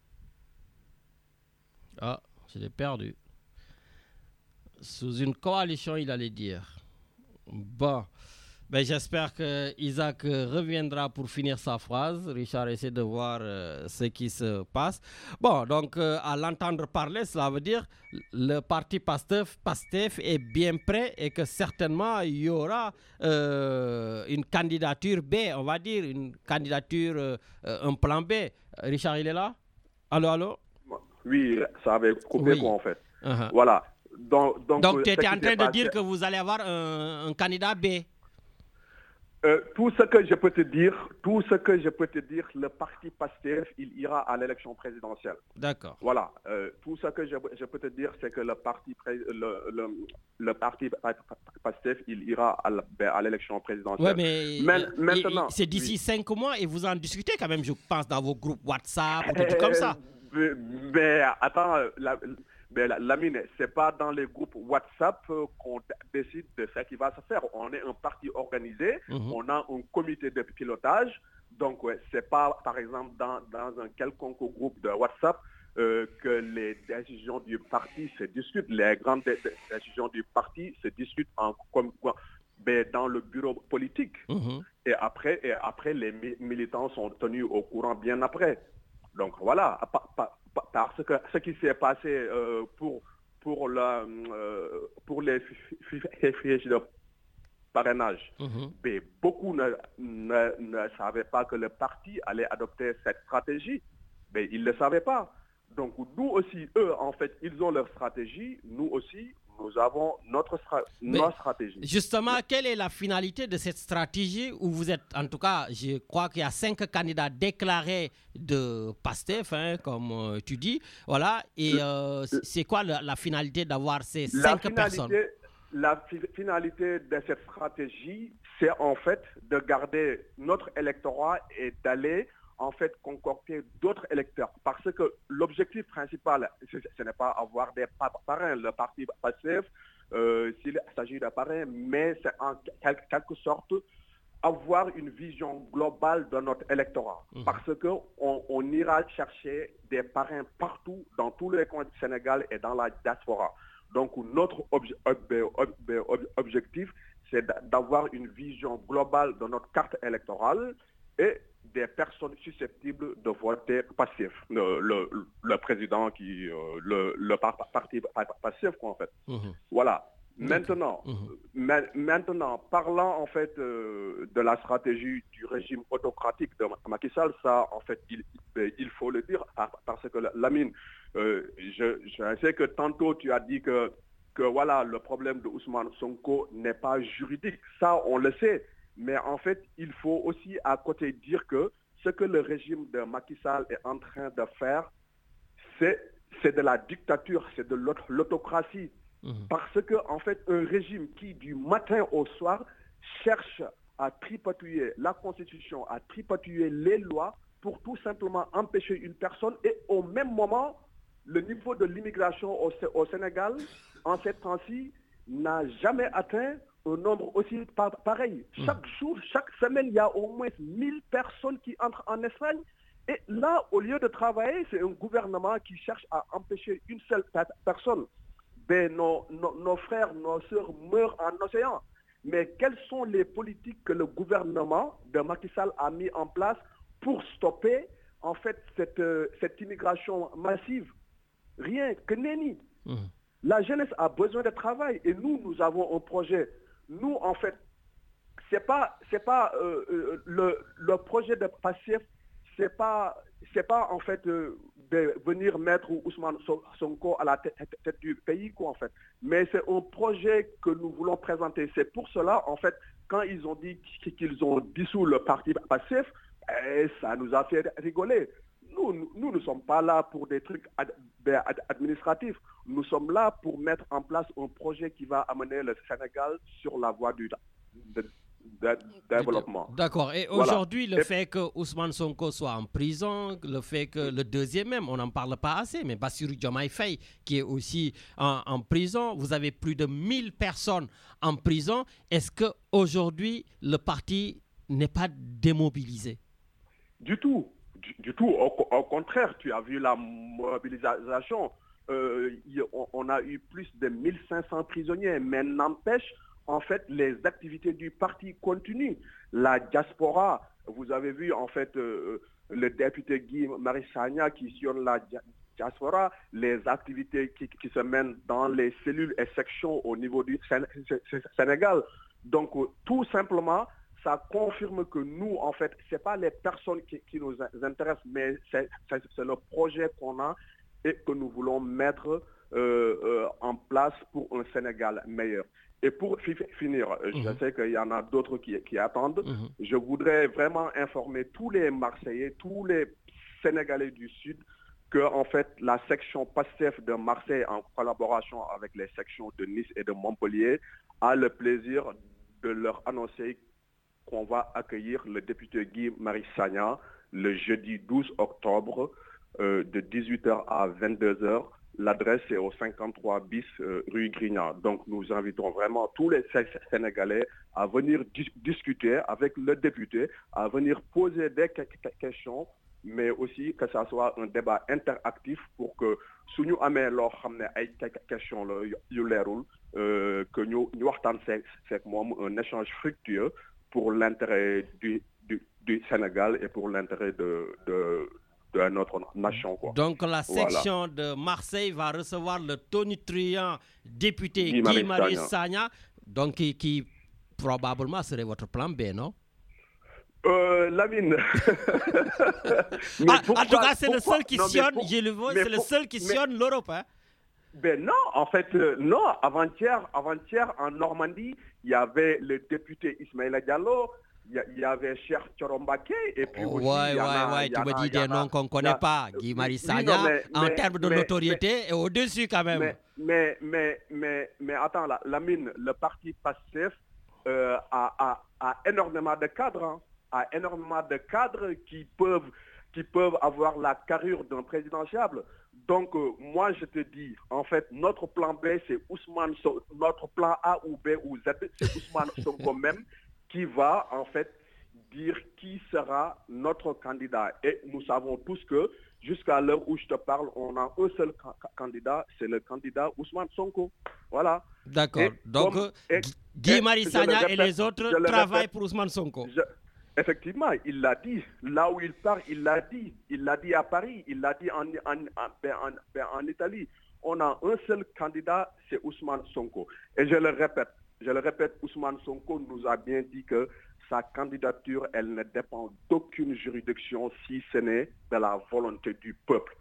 Ah, je l'ai perdu. Sous une coalition, il allait dire. Bon. Ben, j'espère que Isaac reviendra pour finir sa phrase. Richard essaie de voir ce qui se passe. Bon, donc à l'entendre parler, cela veut dire le parti PASTEF est bien prêt et que certainement il y aura une candidature B, on va dire, une candidature, un plan B. Richard, il est là? Allô? Oui, ça avait coupé quoi en fait. Voilà. Donc tu étais en train de dire que vous allez avoir un candidat B. Tout ce que je peux te dire, le parti PASTEF, il ira à l'élection présidentielle. D'accord. Voilà. Tout ce que je peux te dire, c'est que le parti PASTEF, il ira à l'élection présidentielle. Oui, mais maintenant, c'est d'ici 5 mois et vous en discutez quand même, je pense, dans vos groupes WhatsApp, ou tout comme ça. Mais attends, Lamine, c'est pas dans les groupes WhatsApp qu'on décide de ce qui va se faire. On est un parti organisé, on a un comité de pilotage. Donc, c'est pas, par exemple, dans un quelconque groupe de WhatsApp que les décisions du parti se discutent. Les grandes décisions du parti se discutent dans le bureau politique. Et après, les militants sont tenus au courant bien après. Donc, voilà. Parce que ce qui s'est passé pour les fiches de parrainage, mais beaucoup ne savaient pas que le parti allait adopter cette stratégie. Mais ils ne le savaient pas. Donc nous aussi, eux, en fait, ils ont leur stratégie. Nous aussi, nous avons notre stratégie. Justement, quelle est la finalité de cette stratégie où vous êtes, en tout cas, je crois qu'il y a 5 candidats déclarés de PASTEF, comme tu dis, voilà, et c'est quoi la finalité d'avoir ces 5 personnes? La finalité de cette stratégie, c'est en fait de garder notre électorat et d'aller en fait concocter d'autres électeurs. Parce que l'objectif principal, ce n'est pas avoir des parrains. Le parti PASTEF, s'il s'agit de parrains, mais c'est en quelque sorte avoir une vision globale de notre électorat. Parce qu'on ira chercher des parrains partout, dans tous les coins du Sénégal et dans la diaspora. Donc notre objectif, c'est d'avoir une vision globale de notre carte électorale et des personnes susceptibles de voter PASTEF. Le président le parti PASTEF, quoi, en fait. Voilà. Maintenant, parlant en fait de la stratégie du régime autocratique de Macky Sall, ça, en fait, il faut le dire, parce que Lamine, je sais que tantôt tu as dit que que voilà, le problème de Ousmane Sonko n'est pas juridique. Ça, on le sait. Mais en fait, il faut aussi à côté dire que ce que le régime de Macky Sall est en train de faire, c'est de la dictature, c'est de l'autocratie. Parce que, en fait, un régime qui, du matin au soir, cherche à tripatouiller la Constitution, à tripatouiller les lois pour tout simplement empêcher une personne et au même moment, le niveau de l'immigration au Sénégal, en cette temps-ci, n'a jamais atteint un nombre aussi pareil. Chaque jour, chaque semaine, il y a au moins 1000 personnes qui entrent en Espagne. Et là, au lieu de travailler, c'est un gouvernement qui cherche à empêcher une seule personne. Ben, nos frères, nos sœurs meurent en océan. Mais quelles sont les politiques que le gouvernement de Macky Sall a mis en place pour stopper en fait cette immigration massive? Rien que nenni. La jeunesse a besoin de travail et nous avons un projet. Nous, en fait, c'est pas le projet de PASTEF, c'est pas en fait de venir mettre Ousmane Sonko à la tête du pays, quoi, en fait. Mais c'est un projet que nous voulons présenter. C'est pour cela, en fait, quand ils ont dit qu'ils ont dissous le parti PASTEF, ça nous a fait rigoler. Nous ne sommes pas là pour des trucs administratifs. Nous sommes là pour mettre en place un projet qui va amener le Sénégal sur la voie du développement. D'accord. Et aujourd'hui, le fait que Ousmane Sonko soit en prison, le fait que le deuxième même, on n'en parle pas assez, mais Bassirou Diomaye Faye qui est aussi en prison, vous avez plus de 1000 personnes en prison. Est-ce qu'aujourd'hui, le parti n'est pas démobilisé? Du tout. Du tout, au contraire, tu as vu la mobilisation. On a eu plus de 1500 prisonniers, mais n'empêche, en fait, les activités du parti continuent. La diaspora, vous avez vu, en fait, le député Guy Marius Sagna qui sillonne la diaspora, les activités qui se mènent dans les cellules et sections au niveau du Sénégal. Donc, tout simplement, ça confirme que nous, en fait, ce n'est pas les personnes qui nous intéressent, mais c'est le projet qu'on a et que nous voulons mettre en place pour un Sénégal meilleur. Et pour finir, je sais qu'il y en a d'autres qui attendent. Je voudrais vraiment informer tous les Marseillais, tous les Sénégalais du Sud, que en fait, la section PASTEF de Marseille, en collaboration avec les sections de Nice et de Montpellier, a le plaisir de leur annoncer qu'on va accueillir le député Guy Marius Sagna le jeudi 12 octobre de 18h à 22h. L'adresse est au 53 bis rue Grignard. Donc nous invitons vraiment tous les Sénégalais à venir discuter avec le député, à venir poser des questions, mais aussi que ça soit un débat interactif pour que si nous avons des questions que nous waxtaan avec un échange fructueux pour l'intérêt du Sénégal et pour l'intérêt de notre nation, quoi. Donc la section de Marseille va recevoir le tonitruant député Guy Marius Sagna, donc qui probablement serait votre plan B, non? Lamine. En tout cas, c'est le seul qui sillonne, c'est le seul qui sillonne l'Europe, hein? Ben non, en fait, non. Avant-hier, en Normandie, il y avait le député Ismaïla Diallo, il y avait Cheikh Thioro-Mbacké, et puis aussi... tu me dis des noms qu'on ne connaît pas. Guy Marius Sagna, en termes de notoriété, est au-dessus quand même. Mais attends, Lamine, le parti PASTEF a énormément de cadres, qui peuvent avoir la carrure d'un présidentiable. Donc, moi, je te dis, en fait, notre plan B, c'est Ousmane Sonko. Notre plan A ou B ou Z, c'est Ousmane Sonko même qui va, en fait, dire qui sera notre candidat. Et nous savons tous que, jusqu'à l'heure où je te parle, on a un seul candidat, c'est le candidat Ousmane Sonko. Voilà. D'accord. Donc, Guy Marius Sagna et les autres travaillent pour Ousmane Sonko. Effectivement, il l'a dit. Là où il part, il l'a dit. Il l'a dit à Paris, il l'a dit en Italie. On a un seul candidat, c'est Ousmane Sonko. Et je le répète, Ousmane Sonko nous a bien dit que sa candidature, elle ne dépend d'aucune juridiction si ce n'est de la volonté du peuple.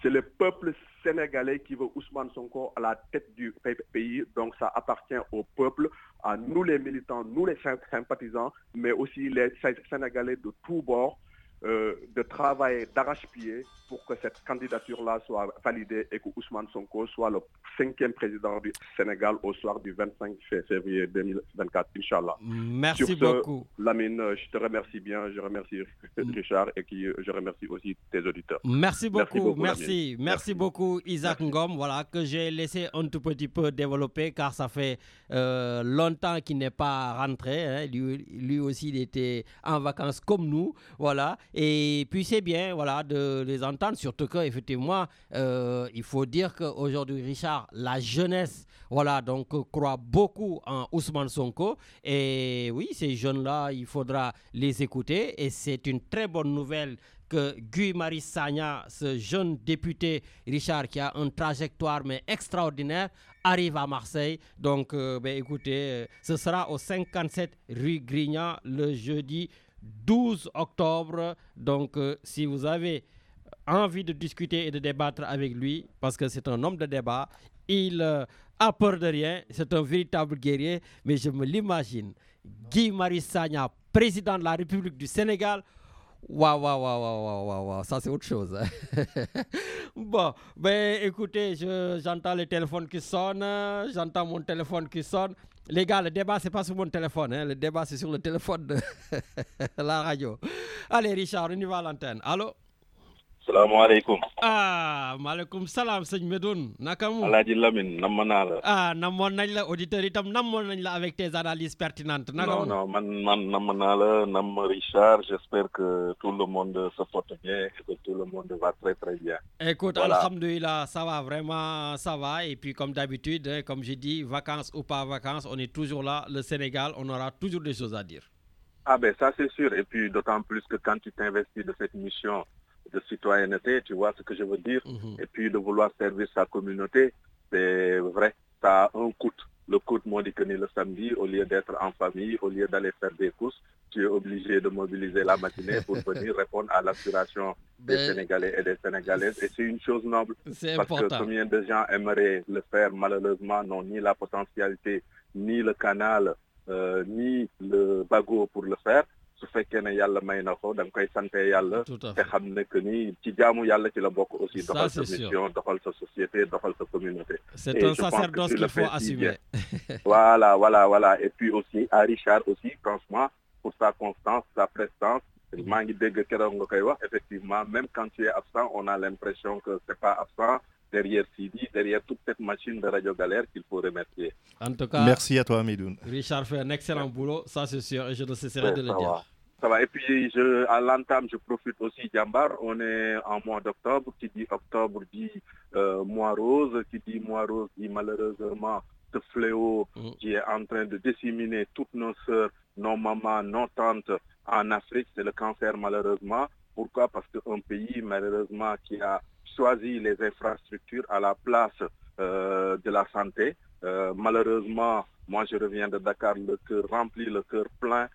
c'est le peuple sénégalais qui veut Ousmane Sonko à la tête du pays. Donc ça appartient au peuple, à nous les militants, nous les sympathisants, mais aussi les Sénégalais de tous bords, de travailler d'arrache-pied pour que cette candidature-là soit validée et que Ousmane Sonko soit le 5e président du Sénégal au soir du 25 février 2024, Inch'Allah. Merci Sur ce, beaucoup. Lamine, je te remercie bien, je remercie Richard et je remercie aussi tes auditeurs. Merci beaucoup, Lamine. merci beaucoup Isaac Ngom, voilà, que j'ai laissé un tout petit peu développer car ça fait longtemps qu'il n'est pas rentré, hein. Lui aussi il était en vacances comme nous, voilà, et puis c'est bien, voilà, de les entendre, surtout qu'effectivement, il faut dire qu'aujourd'hui, Richard, la jeunesse, voilà, donc croit beaucoup en Ousmane Sonko, et oui, ces jeunes-là, il faudra les écouter, et c'est une très bonne nouvelle que Guy Marius Sagna, ce jeune député, Richard, qui a une trajectoire mais extraordinaire, arrive à Marseille. Donc, écoutez, ce sera au 57 rue Grignan le jeudi 12 octobre. Donc, si vous avez envie de discuter et de débattre avec lui, parce que c'est un homme de débat, il a peur de rien, c'est un véritable guerrier, mais je me l'imagine, Guy Marius Sagna, président de la République du Sénégal. Waouh, ça c'est autre chose. Bon, écoutez, j'entends les téléphones qui sonnent, j'entends mon téléphone qui sonne. Les gars, le débat c'est pas sur mon téléphone, hein. Le débat c'est sur le téléphone de la radio. Allez Richard, on y va à l'antenne. Allô? Salam alaikum. Maaleykum salam sëñ Medoune naka mu. Alaaji Lamine namm naa la. Namoon nañ la auditeur itam namoon nañ la avec tes analyses pertinentes. Naka non man namm naa la namm Richard, j'espère que tout le monde se porte bien et que tout le monde va très très bien. Écoute, voilà. Alhamdoulilah, ça va vraiment, ça va, et puis comme d'habitude, hein, comme j'ai dit, vacances ou pas vacances, on est toujours là, le Sénégal, on aura toujours des choses à dire. Ah ben ça c'est sûr, et puis d'autant plus que quand tu t'investis de cette mission de citoyenneté, tu vois ce que je veux dire, et puis de vouloir servir sa communauté, c'est vrai, ça a un coût. Le coût, moi, dit que le samedi, au lieu d'être en famille, au lieu d'aller faire des courses, tu es obligé de mobiliser la matinée pour venir répondre à l'aspiration des Sénégalais et des Sénégalaises. Et c'est une chose noble, c'est parce important. Que combien de gens aimeraient le faire, malheureusement, n'ont ni la potentialité, ni le canal, ni le bagot pour le faire. Su fekkee ne yàlla may na ko da nga koy sante yàlla te xam ne que ni ci jaamu yàlla ci la bokk aussi doxal sa mission doxal sa société doxal sa communauté. C'est un sacerdoce qu'il faut assumer. Voilà et puis aussi à Richard aussi franchement pour sa constance, sa prestance. maa ngi dégg keroog nga koy wax effectivement même quand tu es absent on a l'impression que c'est pas absent derrière Sidi, derrière toute cette machine de Radio Galère qu'il faut remercier. En tout cas, merci à toi, Medoune. Richard fait un excellent boulot, ça c'est sûr, et je ne cesserai de le dire. Ça va. Et puis, à l'entame, je profite aussi, Djambar. On est en mois d'octobre. Qui dit octobre dit mois rose. Qui dit mois rose dit malheureusement ce fléau qui est en train de disséminer toutes nos sœurs, nos mamans, nos tantes en Afrique. C'est le cancer, malheureusement. Pourquoi? Parce qu'un pays, malheureusement, qui a choisi les infrastructures à la place de la santé. Malheureusement, moi je reviens de Dakar, le cœur rempli, le cœur plein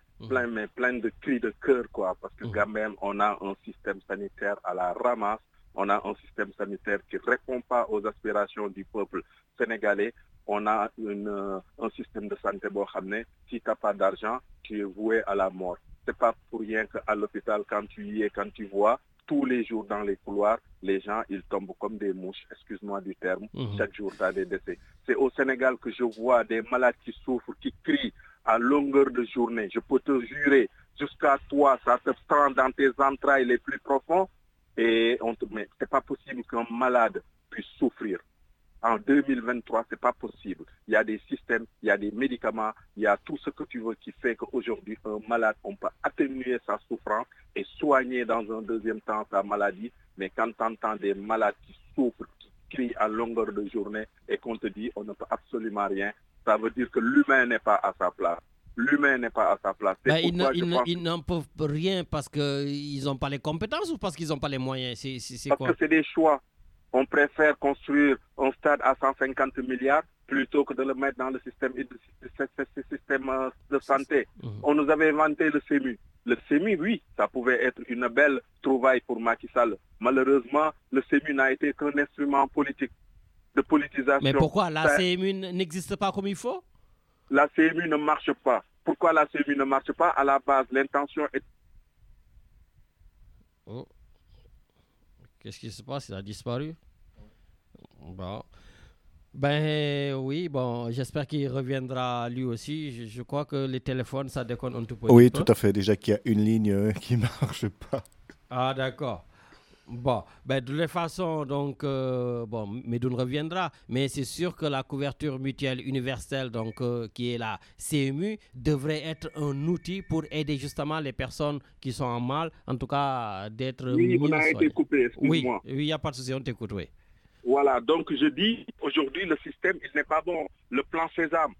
de cris de cœur, quoi. Parce que quand même, on a un système sanitaire à la ramasse. On a un système sanitaire qui ne répond pas aux aspirations du peuple sénégalais. On a un système de santé, si tu n'as pas d'argent, tu es voué à la mort. C'est pas pour rien qu'à l'hôpital, quand tu y es, quand tu vois, tous les jours dans les couloirs, les gens, ils tombent comme des mouches, excuse-moi du terme, chaque jour, tu as des décès. C'est au Sénégal que je vois des malades qui souffrent, qui crient à longueur de journée. Je peux te jurer, jusqu'à toi, ça te prend dans tes entrailles les plus profonds, mais c'est pas possible qu'un malade puisse souffrir. En 2023, c'est pas possible. Il y a des systèmes, il y a des médicaments, il y a tout ce que tu veux qui fait qu'aujourd'hui, un malade, on peut atténuer sa souffrance et soigner dans un deuxième temps sa maladie. Mais quand tu entends des malades qui souffrent, qui crient à longueur de journée et qu'on te dit on ne peut absolument rien, ça veut dire que l'humain n'est pas à sa place. L'humain n'est pas à sa place. Ils n'en peuvent rien parce qu'ils n'ont pas les compétences ou parce qu'ils n'ont pas les moyens? C'est quoi? Parce que c'est des choix. On préfère construire un stade à 150 milliards plutôt que de le mettre dans le système de santé. On nous avait inventé le SEMU. Le SEMI, oui, ça pouvait être une belle trouvaille pour Macky Sall. Malheureusement, le SEMI n'a été qu'un instrument politique, de politisation. Mais pourquoi la CMU n'existe pas comme il faut? La CMU ne marche pas. Pourquoi la CMU ne marche pas? À la base, l'intention est... Oh. Qu'est-ce qui se passe? Il a disparu? Bon. Ben oui, bon, j'espère qu'il reviendra lui aussi. Je crois que les téléphones, ça déconne un tout petit peu. Oui, tout à fait. Déjà qu'il y a une ligne qui ne marche pas. Ah, d'accord. Bon, ben de toute façon, donc, bon, Medoune reviendra, mais c'est sûr que la couverture mutuelle universelle, donc, qui est la CMU, devrait être un outil pour aider justement les personnes qui sont en mal, en tout cas, d'être Oui, on a été coupé, excuse-moi. Oui, il n'y a pas de souci, on t'écoute, oui. Voilà, donc je dis, aujourd'hui, le système, il n'est pas bon. Le plan Sésame,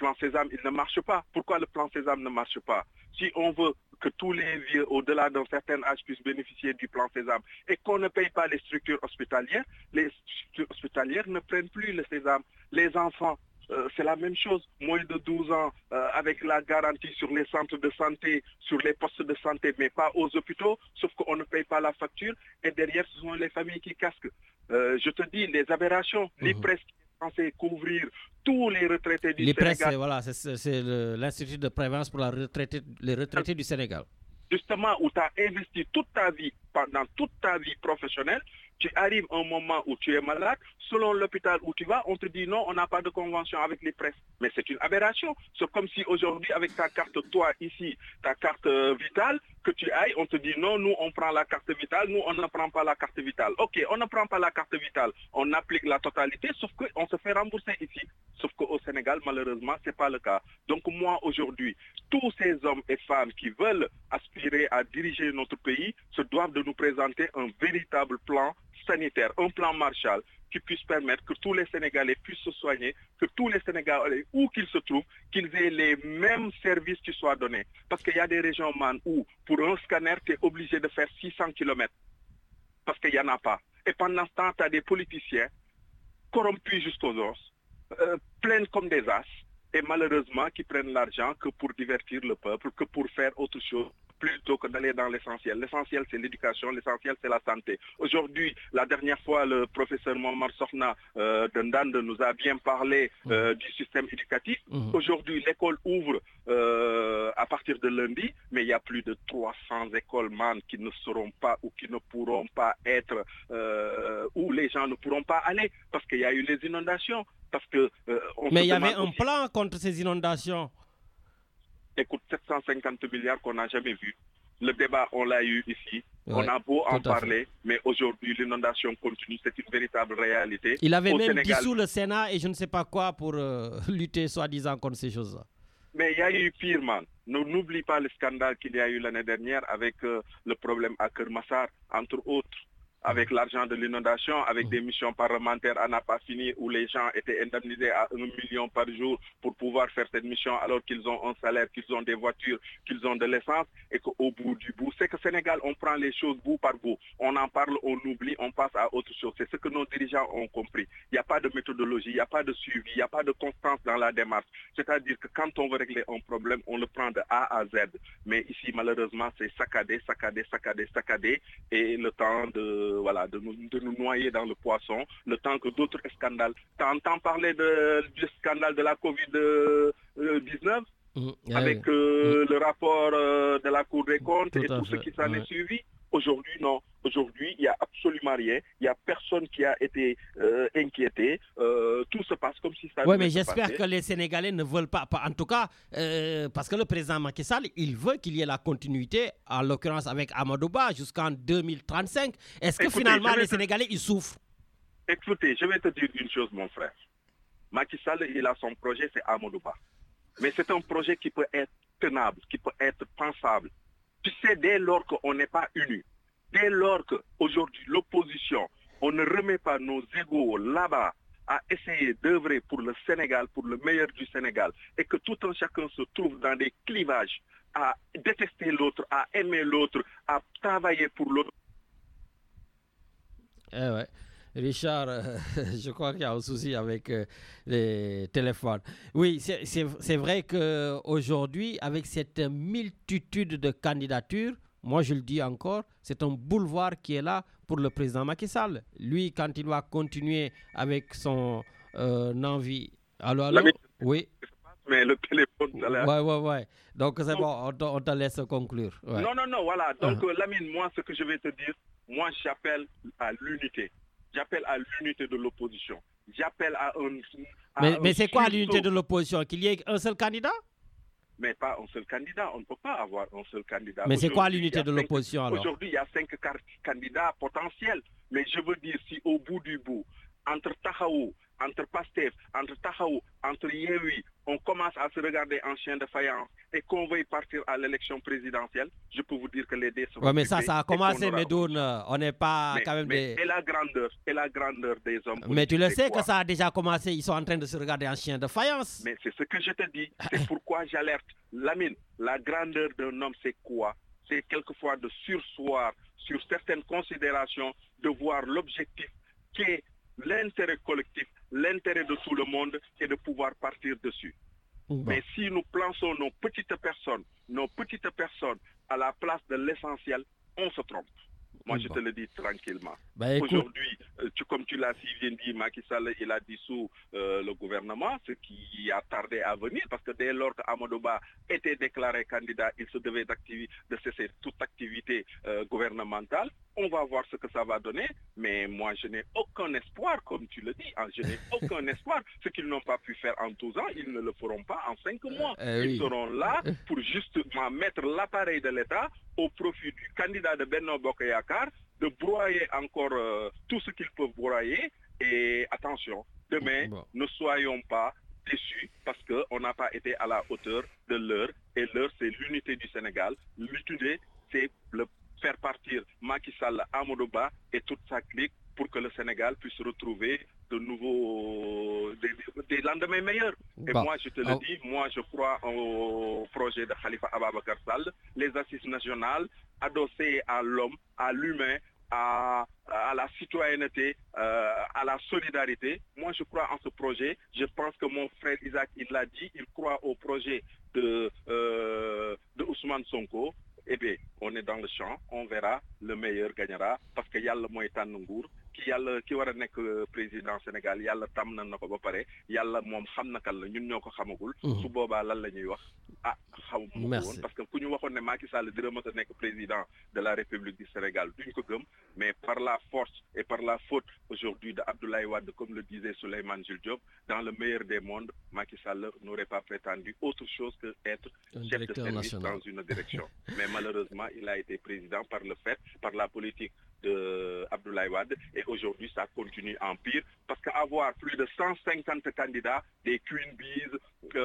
il ne marche pas. Pourquoi le plan Sésame ne marche pas? Si on veut que tous les vieux, au-delà d'un certain âge, puissent bénéficier du plan Sésame et qu'on ne paye pas les structures hospitalières, les structures hospitalières ne prennent plus le Sésame. Les enfants, c'est la même chose. Moins de 12 ans, avec la garantie sur les centres de santé, sur les postes de santé, mais pas aux hôpitaux, sauf qu'on ne paye pas la facture. Et derrière, ce sont les familles qui casquent. Je te dis, les aberrations, l'IPRES qui est censé couvrir tous les retraités du Sénégal. L'IPRES, voilà, c'est l'Institut de prévoyance pour les retraités du Sénégal. Justement, où tu as investi toute ta vie, pendant toute ta vie professionnelle, tu arrives à un moment où tu es malade, selon l'hôpital où tu vas, on te dit non, on n'a pas de convention avec les presses. Mais c'est une aberration. C'est comme si aujourd'hui, avec ta carte, toi ici, ta carte vitale, que tu ailles, on te dit non, nous on prend la carte vitale, nous on ne prend pas la carte vitale. Ok, on ne prend pas la carte vitale, on applique la totalité, sauf qu'on se fait rembourser ici. Sauf qu'au Sénégal, malheureusement, ce n'est pas le cas. Donc moi, aujourd'hui, tous ces hommes et femmes qui veulent aspirer à diriger notre pays se doivent de nous présenter un véritable plan sanitaire, un plan Marshall qui puisse permettre que tous les Sénégalais puissent se soigner, que tous les Sénégalais, où qu'ils se trouvent, qu'ils aient les mêmes services qui soient donnés. Parce qu'il y a des régions, man, où pour un scanner, tu es obligé de faire 600 km. Parce qu'il n'y en a pas. Et pendant ce temps, tu as des politiciens corrompus jusqu'aux os, pleins comme des as, et malheureusement qui prennent l'argent que pour divertir le peuple, que pour faire autre chose, plutôt que d'aller dans l'essentiel. L'essentiel, c'est l'éducation, l'essentiel, c'est la santé. Aujourd'hui, la dernière fois, le professeur Mohamed Sokhna de Ndande nous a bien parlé du système éducatif. Aujourd'hui, l'école ouvre à partir de lundi, mais il y a plus de 300 écoles, man, qui ne seront pas ou qui ne pourront pas être, où les gens ne pourront pas aller, parce qu'il y a eu les inondations. Parce que, mais il y avait un plan contre ces inondations. Écoute, 750 milliards qu'on n'a jamais vu. Le débat, on l'a eu ici. Ouais, on a beau en parler, mais aujourd'hui, l'inondation continue. C'est une véritable réalité. Il avait même dissous le Sénat et je ne sais pas quoi pour lutter soi-disant contre ces choses-là. Mais il y a eu pire, man. N'oublie pas le scandale qu'il y a eu l'année dernière avec le problème à Kermassar, entre autres. Avec l'argent de l'inondation, avec des missions parlementaires à n'a pas fini où les gens étaient indemnisés à 1 million par jour pour pouvoir faire cette mission alors qu'ils ont un salaire, qu'ils ont des voitures, qu'ils ont de l'essence et qu'au bout du bout, c'est que Sénégal, on prend les choses bout par bout. On en parle, on oublie, on passe à autre chose. C'est ce que nos dirigeants ont compris. Il n'y a pas de méthodologie, il n'y a pas de suivi, il n'y a pas de constance dans la démarche. C'est-à-dire que quand on veut régler un problème, on le prend de A à Z. Mais ici, malheureusement, c'est saccadé et le temps de nous noyer dans le poisson, le temps que d'autres scandales. Tu entends parler du scandale de la Covid-19 avec le rapport de la Cour des comptes et tout ce qui s'en est suivi. Aujourd'hui, non. Aujourd'hui, il n'y a absolument rien. Il n'y a personne qui a été inquiété. Tout se passe comme si ça... Oui, mais j'espère que les Sénégalais ne veulent pas. En tout cas, parce que le président Macky Sall, il veut qu'il y ait la continuité, en l'occurrence avec Amadou Ba, jusqu'en 2035. Est-ce que finalement, les Sénégalais, ils souffrent? Écoutez, je vais te dire une chose, mon frère. Macky Sall, il a son projet, c'est Amadou Ba. Mais c'est un projet qui peut être tenable, qui peut être pensable. Tu sais, dès lors qu'on n'est pas unis, dès lors qu'aujourd'hui, l'opposition, on ne remet pas nos égos là-bas à essayer d'œuvrer pour le Sénégal, pour le meilleur du Sénégal, et que tout un chacun se trouve dans des clivages, à détester l'autre, à aimer l'autre, à travailler pour l'autre. Ouais. Richard, je crois qu'il y a un souci avec les téléphones. Oui, c'est vrai qu'aujourd'hui, avec cette multitude de candidatures, moi je le dis encore, c'est un boulevard qui est là pour le président Macky Sall. Lui, quand il va continuer avec son envie... Allô? Oui. Mais le téléphone... Ouais. Donc c'est bon, on te laisse conclure. Ouais. Non, voilà. Donc Lamine, moi, ce que je vais te dire, moi j'appelle à l'unité. J'appelle à l'unité de l'opposition. J'appelle à un... Mais c'est quoi l'unité de l'opposition? Qu'il y ait un seul candidat? Mais pas un seul candidat. On ne peut pas avoir un seul candidat. Mais c'est quoi l'unité de l'opposition alors? Aujourd'hui, il y a 5 candidats potentiels. Mais je veux dire, si au bout du bout, entre Tahaou, entre Pastef, entre Tahaou, entre Yehui, on commence à se regarder en chien de faïence et qu'on veuille partir à l'élection présidentielle, je peux vous dire que les dés seront... Oui, mais ça a commencé, Medoun. On n'est pas quand même des... Et la grandeur des hommes... Mais tu le sais que ça a déjà commencé. Ils sont en train de se regarder en chien de faïence. Mais c'est ce que je te dis. C'est pourquoi j'alerte. Lamine, la grandeur d'un homme, c'est quoi? C'est quelquefois de surseoir sur certaines considérations, de voir l'objectif qui est l'intérêt collectif, l'intérêt de tout le monde et de pouvoir partir dessus. Bon. Mais si nous plaçons nos petites personnes à la place de l'essentiel, on se trompe. Moi, je te le dis tranquillement. Aujourd'hui, comme tu l'as si bien dit, Macky Sall, il a dissous le gouvernement, ce qui a tardé à venir, parce que dès lors qu'Amadou Ba était déclaré candidat, il se devait de cesser toute activité gouvernementale. On va voir ce que ça va donner, mais moi, je n'ai aucun espoir, comme tu le dis. Je n'ai aucun espoir. Ce qu'ils n'ont pas pu faire en 12 ans, ils ne le feront pas en 5 mois. Ils seront là pour justement mettre l'appareil de l'État au profit du candidat de Benno Bokk Yakaar, de broyer encore tout ce qu'ils peuvent broyer. Et attention, demain, ne soyons pas déçus parce qu'on n'a pas été à la hauteur de l'heure. Et l'heure, c'est l'unité du Sénégal. L'unité, c'est faire partir Macky Sall, Amadou Ba et toute sa clique pour que le Sénégal puisse retrouver de nouveaux des lendemains meilleurs. Et moi, je te le dis, moi, je crois au projet de Khalifa Ababacar Sall, les assises nationales adossées à l'homme, à l'humain, à la citoyenneté, à la solidarité. Moi, je crois en ce projet. Je pense que mon frère Isaac, il l'a dit, il croit au projet de Ousmane Sonko. Eh bien, on est dans le champ, on verra, le meilleur gagnera, parce que Yalla mooy tànn nguur ki war a nekk président Sénégal Yalla tàmm na ko ba pare Yalla moom xam na kan la ñun ñoo ko xamagul. su boobaa lan la ñuy wax xamuma ko woon parce que ku ñu waxoon ne Macky Sall dina mës a nekk président de la République du Sénégal duñ ko gëm, mais par la force et par la faute aujourd'hui de Abdoulaye Wade, comme le disait Souleymane Jules Diop, dans le meilleur des mondes, Macky Sall n'aurait pas prétendu autre chose que être chef de service dans une direction. Mais malheureusement, il a été président par le fait, par la politique de Abdoulaye Wade, et aujourd'hui ça continue en pire parce qu'avoir plus de 150 candidats, des Queen Bees,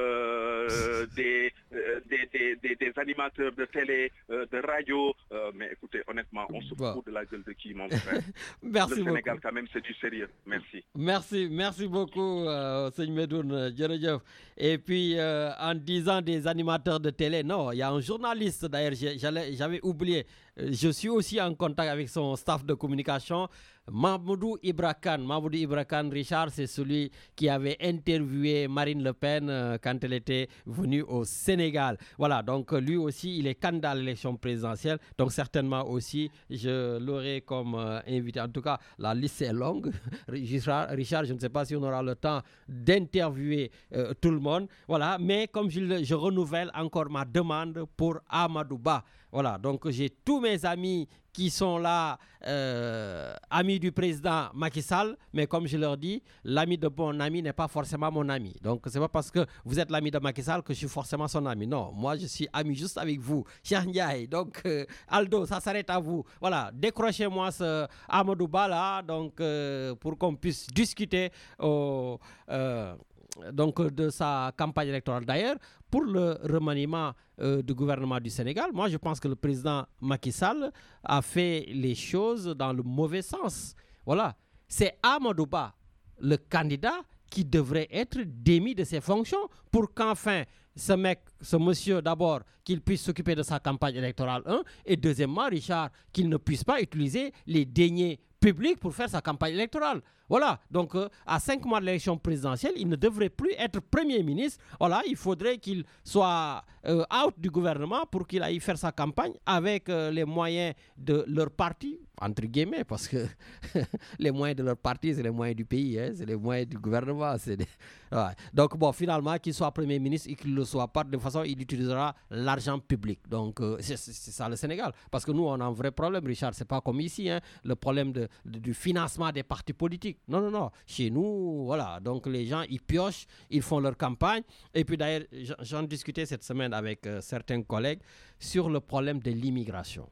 des animateurs de télé, de radio, mais écoutez, honnêtement, on se fout de la gueule de qui, mon frère? Merci le Sénégal, beaucoup. quand même, c'est du sérieux. Merci. Merci beaucoup, Seigne Medoun Djeredjev. Et puis, en disant des animateurs de télé, non, il y a un journaliste, d'ailleurs, j'avais oublié, je suis aussi en contact avec son staff de communication, Mahmoudou Ibra Kane, Richard, c'est celui qui avait interviewé Marine Le Pen quand elle était venue au Sénégal. Voilà, donc lui aussi, il est candidat à l'élection présidentielle. Donc certainement aussi, je l'aurai comme invité. En tout cas, la liste est longue. Richard, je ne sais pas si on aura le temps d'interviewer tout le monde. Voilà, mais comme je renouvelle encore ma demande pour Amadou Ba. Voilà, donc j'ai tous mes amis qui sont là, amis du président Macky Sall, mais comme je leur dis, l'ami de mon ami n'est pas forcément mon ami. Donc c'est pas parce que vous êtes l'ami de Macky Sall que je suis forcément son ami. Non, moi je suis ami juste avec vous, Cheikh Ndiaye. Donc Aldo, ça s'arrête à vous. Voilà, décrochez-moi ce Amadou Ba là, donc pour qu'on puisse discuter donc de sa campagne électorale. D'ailleurs, pour le remaniement du gouvernement du Sénégal, moi je pense que le président Macky Sall a fait les choses dans le mauvais sens. Voilà, c'est Amadou Ba, le candidat, qui devrait être démis de ses fonctions pour qu'enfin ce monsieur, d'abord, qu'il puisse s'occuper de sa campagne électorale, et deuxièmement, Richard, qu'il ne puisse pas utiliser les deniers public pour faire sa campagne électorale. Voilà, donc à 5 mois de l'élection présidentielle, il ne devrait plus être Premier ministre. Voilà, il faudrait qu'il soit out du gouvernement pour qu'il aille faire sa campagne avec les moyens de leur parti, entre guillemets, parce que les moyens de leur parti, c'est les moyens du pays, hein, c'est les moyens du gouvernement. Ouais. Donc bon, finalement, qu'il soit Premier ministre et qu'il ne le soit pas, de toute façon, il utilisera l'argent public. Donc c'est ça le Sénégal. Parce que nous, on a un vrai problème, Richard, c'est pas comme ici, hein, le problème du financement des partis politiques. Non. Chez nous, voilà. Donc les gens, ils piochent, ils font leur campagne. Et puis d'ailleurs, j'en discutais cette semaine avec certains collègues sur le problème de l'immigration.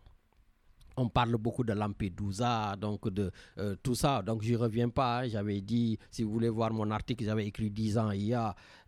On parle beaucoup de Lampedusa, donc de tout ça. Donc, je n'y reviens pas. Hein. J'avais dit, si vous voulez voir mon article, j'avais écrit 10 ans. Il y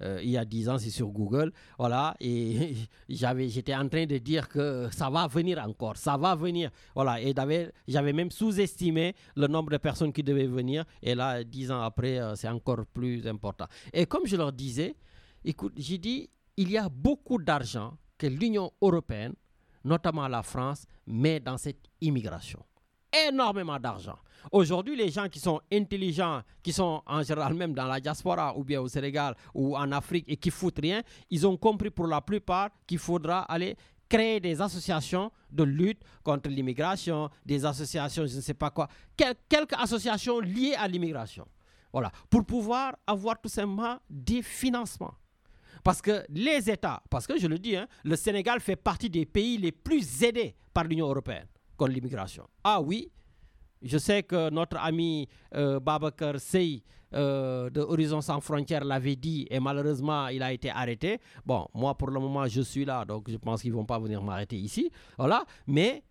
a 10 ans, c'est sur Google. Voilà. Et j'étais en train de dire que ça va venir encore. Ça va venir. Voilà. Et j'avais même sous-estimé le nombre de personnes qui devaient venir. Et là, 10 ans après, c'est encore plus important. Et comme je leur disais, écoute, j'ai dit, il y a beaucoup d'argent que l'Union européenne, notamment la France, met dans cette immigration. Énormément d'argent. Aujourd'hui, les gens qui sont intelligents, qui sont en général même dans la diaspora ou bien au Sénégal ou en Afrique et qui foutent rien, ils ont compris pour la plupart qu'il faudra aller créer des associations de lutte contre l'immigration, des associations, je ne sais pas quoi, quelques associations liées à l'immigration. Voilà, pour pouvoir avoir tout simplement des financements. Parce que les États, parce que je le dis, hein, le Sénégal fait partie des pays les plus aidés par l'Union européenne contre l'immigration. Ah oui, je sais que notre ami Babacar Sey de Horizon Sans Frontières l'avait dit et malheureusement il a été arrêté. Bon, moi pour le moment je suis là, donc je pense qu'ils ne vont pas venir m'arrêter ici. Voilà, mais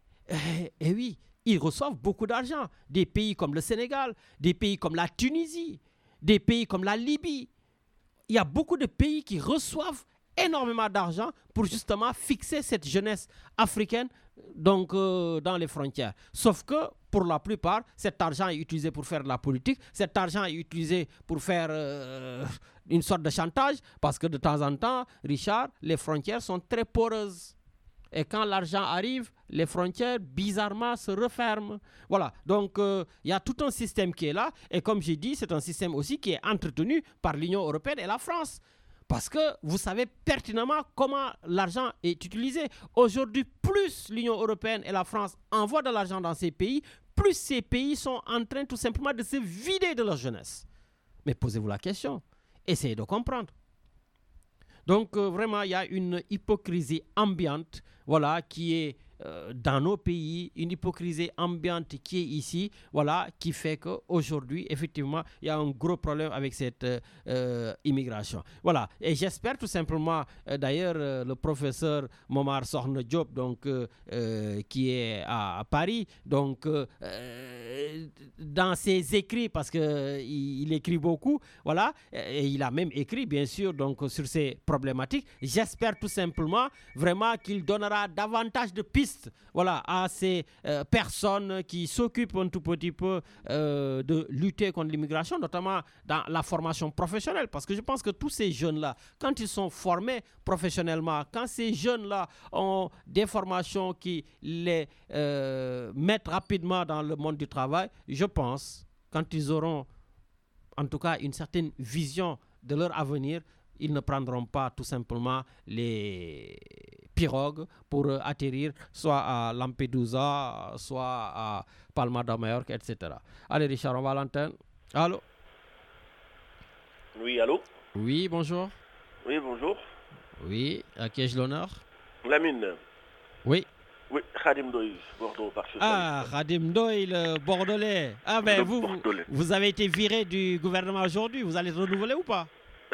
oui, ils reçoivent beaucoup d'argent. Des pays comme le Sénégal, des pays comme la Tunisie, des pays comme la Libye. Il y a beaucoup de pays qui reçoivent énormément d'argent pour justement fixer cette jeunesse africaine donc, dans les frontières. Sauf que, pour la plupart, cet argent est utilisé pour faire de la politique. Cet argent est utilisé pour faire une sorte de chantage parce que de temps en temps, Richard, les frontières sont très poreuses. Et quand l'argent arrive, les frontières, bizarrement, se referment. Voilà, donc il y a tout un système qui est là. Et comme j'ai dit, c'est un système aussi qui est entretenu par l'Union européenne et la France. Parce que vous savez pertinemment comment l'argent est utilisé. Aujourd'hui, plus l'Union européenne et la France envoient de l'argent dans ces pays, plus ces pays sont en train tout simplement de se vider de leur jeunesse. Mais posez-vous la question. Essayez de comprendre. Donc vraiment, il y a une hypocrisie ambiante, voilà, qui est dans nos pays, une hypocrisie ambiante qui est ici, voilà, qui fait qu'aujourd'hui, effectivement, il y a un gros problème avec cette immigration. Voilà, et j'espère tout simplement, d'ailleurs, le professeur Momar Sokhna Diop, donc, qui est à Paris, donc, dans ses écrits, parce qu'il écrit beaucoup, voilà, et il a même écrit, bien sûr, donc, sur ces problématiques, j'espère tout simplement, vraiment, qu'il donnera davantage de pistes, voilà, à ces personnes qui s'occupent un tout petit peu de lutter contre l'immigration, notamment dans la formation professionnelle. Parce que je pense que tous ces jeunes-là, quand ils sont formés professionnellement, quand ces jeunes-là ont des formations qui les mettent rapidement dans le monde du travail, je pense, quand ils auront en tout cas une certaine vision de leur avenir, ils ne prendront pas tout simplement les pirogues pour atterrir soit à Lampedusa, soit à Palma de Mallorca, etc. Allez Richard, on va à l'antenne. Allô? Oui, allô? Oui, bonjour. Oui, bonjour. Oui, à qui ai-je l'honneur? Lamine. Oui. Oui, Khadim Doy, Bordeaux, Parti Socialiste. Ah, Khadim Doy, le Bordelais. Ah ben vous avez été viré du gouvernement aujourd'hui, vous allez renouveler ou pas?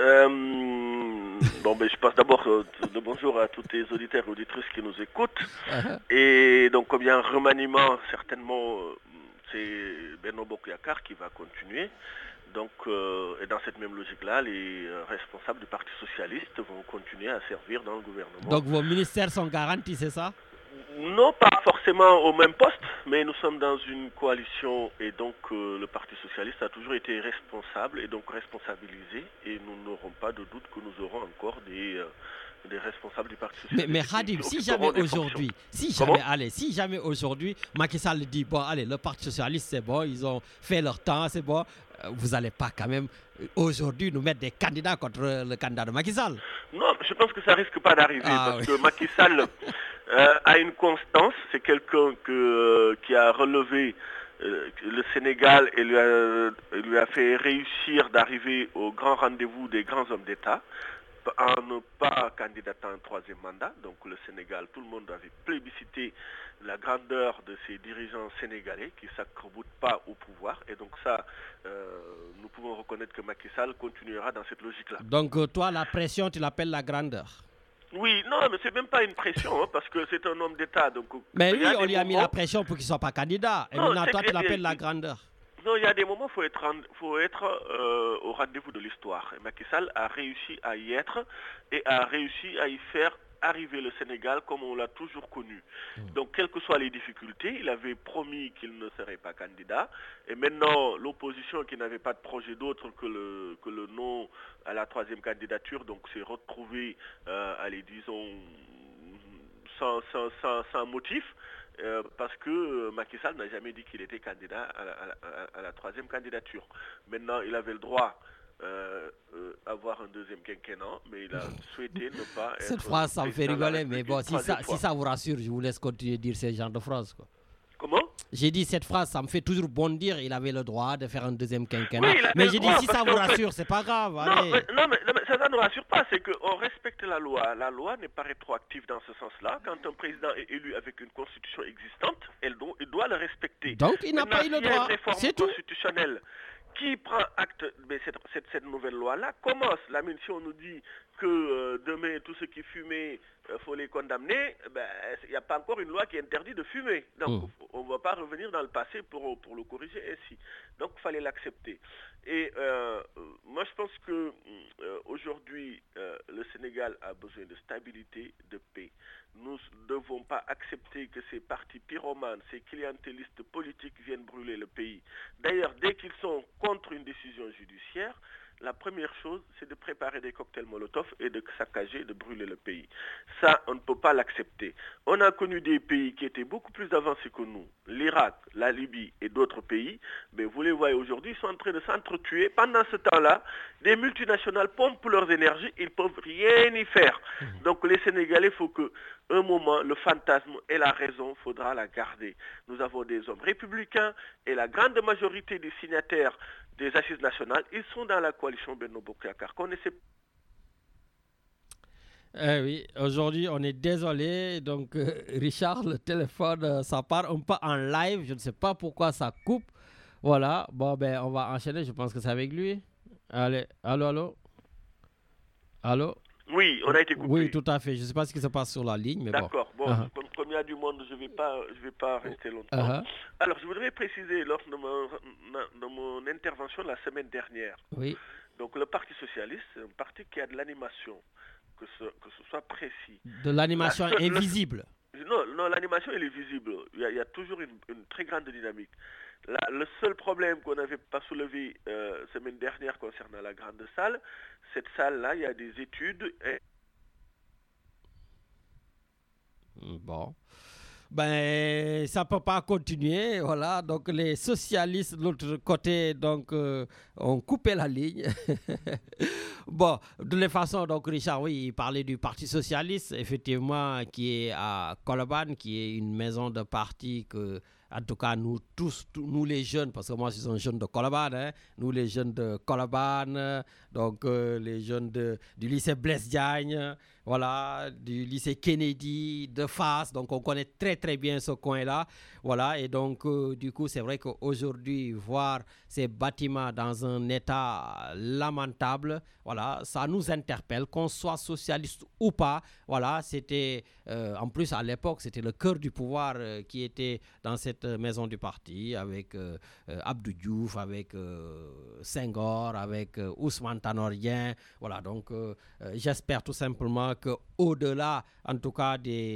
Bon, ben, je passe d'abord le bonjour à tous les auditeurs et auditrices qui nous écoutent. Et donc, comme il y a un remaniement, certainement, c'est Benno Bokuyakar qui va continuer. Donc, et dans cette même logique-là, les responsables du Parti Socialiste vont continuer à servir dans le gouvernement. Donc, vos ministères sont garantis, c'est ça? Non, pas forcément au même poste, mais nous sommes dans une coalition et donc le Parti Socialiste a toujours été responsable et donc responsabilisé et nous n'aurons pas de doute que nous aurons encore des des responsables du Parti socialiste. Mais Khadim, si jamais aujourd'hui, Macky Sall dit, bon, allez, le Parti socialiste, c'est bon, ils ont fait leur temps, c'est bon, vous n'allez pas quand même aujourd'hui nous mettre des candidats contre le candidat de Macky Sall? Non, je pense que ça risque pas d'arriver, parce que Macky Sall a une constance, c'est quelqu'un qui a relevé le Sénégal et lui a fait réussir d'arriver au grand rendez-vous des grands hommes d'État en ne pas candidatant un troisième mandat. Donc le Sénégal, tout le monde avait plébiscité la grandeur de ces dirigeants sénégalais qui ne s'accrobutent pas au pouvoir. Et donc ça, nous pouvons reconnaître que Macky Sall continuera dans cette logique-là. Donc toi, la pression, tu l'appelles la grandeur? Oui, non, mais c'est même pas une pression, parce que c'est un homme d'État. Donc, mais oui, on lui a mis la pression pour qu'il ne soit pas candidat. Et maintenant, toi, tu l'appelles la grandeur. Non, il y a des moments où il faut être au rendez-vous de l'histoire. Et Macky Sall a réussi à y être et a réussi à y faire arriver le Sénégal comme on l'a toujours connu. Donc, quelles que soient les difficultés, il avait promis qu'il ne serait pas candidat. Et maintenant, l'opposition qui n'avait pas de projet d'autre que le non à la troisième candidature, donc s'est retrouvée, disons, sans motif. Parce que Macky Sall n'a jamais dit qu'il était candidat à la troisième candidature. Maintenant, il avait le droit avoir un deuxième quinquennat, mais il a souhaité ne pas être... Cette phrase, ça me fait rigoler, mais bon, si ça vous rassure, je vous laisse continuer de dire ce genre de phrase, quoi. Comment? J'ai dit cette phrase, ça me fait toujours bondir. Il avait le droit de faire un deuxième quinquennat. Oui, mais j'ai dit si ça vous rassure, c'est pas grave. Non, mais ça ne rassure pas. C'est qu'on respecte la loi. La loi n'est pas rétroactive dans ce sens-là. Quand un président est élu avec une constitution existante, il doit le respecter. Donc il n'a pas eu le droit. C'est tout. Constitutionnelle qui prend acte de cette nouvelle loi-là commence. La mission nous dit que demain, tous ceux qui fumaient, faut les condamner. Il n'y a pas encore une loi qui interdit de fumer. Donc, on ne va pas revenir dans le passé pour le corriger ainsi. Donc, il fallait l'accepter. Et moi, je pense que aujourd'hui, le Sénégal a besoin de stabilité, de paix. Nous ne devons pas accepter que ces partis pyromanes, ces clientélistes politiques viennent brûler le pays. D'ailleurs, dès qu'ils sont contre une décision judiciaire, la première chose, c'est de préparer des cocktails Molotov et de saccager, de brûler le pays. Ça, on ne peut pas l'accepter. On a connu des pays qui étaient beaucoup plus avancés que nous, l'Irak, la Libye et d'autres pays, mais vous les voyez aujourd'hui, ils sont en train de s'entretuer. Pendant ce temps-là, des multinationales pompent leurs énergies, ils ne peuvent rien y faire. Donc les Sénégalais, il faut que un moment, le fantasme et la raison, il faudra la garder. Nous avons des hommes républicains et la grande majorité des signataires des assises nationales, ils sont dans la coalition Benno Bokk Yakaar. Oui, aujourd'hui, on est désolé. Donc, Richard, le téléphone, ça part un peu en live. Je ne sais pas pourquoi ça coupe. Voilà. Bon, ben, on va enchaîner. Je pense que c'est avec lui. Allez, allô? Oui, on a été coupé. Oui, tout à fait. Je ne sais pas ce qui se passe sur la ligne, mais d'accord. Bon, comme il y a du monde, je vais pas rester longtemps. Alors, je voudrais préciser lors de mon intervention la semaine dernière. Oui. Donc, le Parti socialiste, c'est un parti qui a de l'animation, que ce soit précis. De l'animation invisible. Non, l'animation, elle est visible. Il y a toujours une très grande dynamique. Le seul problème qu'on n'avait pas soulevé semaine dernière concernant la grande salle, cette salle-là, il y a des études. Bon. Ben, ça ne peut pas continuer. Voilà. Donc, les socialistes de l'autre côté donc, ont coupé la ligne. Bon, de toute façon, donc, Richard, oui, il parlait du Parti socialiste, effectivement, qui est à Colobane, qui est une maison de parti que... En tout cas, nous tous, nous les jeunes, parce que moi je suis un jeune de Colobane, hein, nous les jeunes de Colobane, donc les jeunes du lycée Blaise Diagne, voilà, du lycée Kennedy, de Fass, donc on connaît très très bien ce coin-là, voilà, et donc du coup c'est vrai qu'aujourd'hui, voir ces bâtiments dans un état lamentable, voilà, ça nous interpelle, qu'on soit socialiste ou pas, voilà, c'était, en plus à l'époque, c'était le cœur du pouvoir qui était dans cette maison du parti, avec Abdou Diouf, avec Senghor, avec Ousmane Tanor Dieng, voilà, donc j'espère tout simplement qu'au-delà, en tout cas, des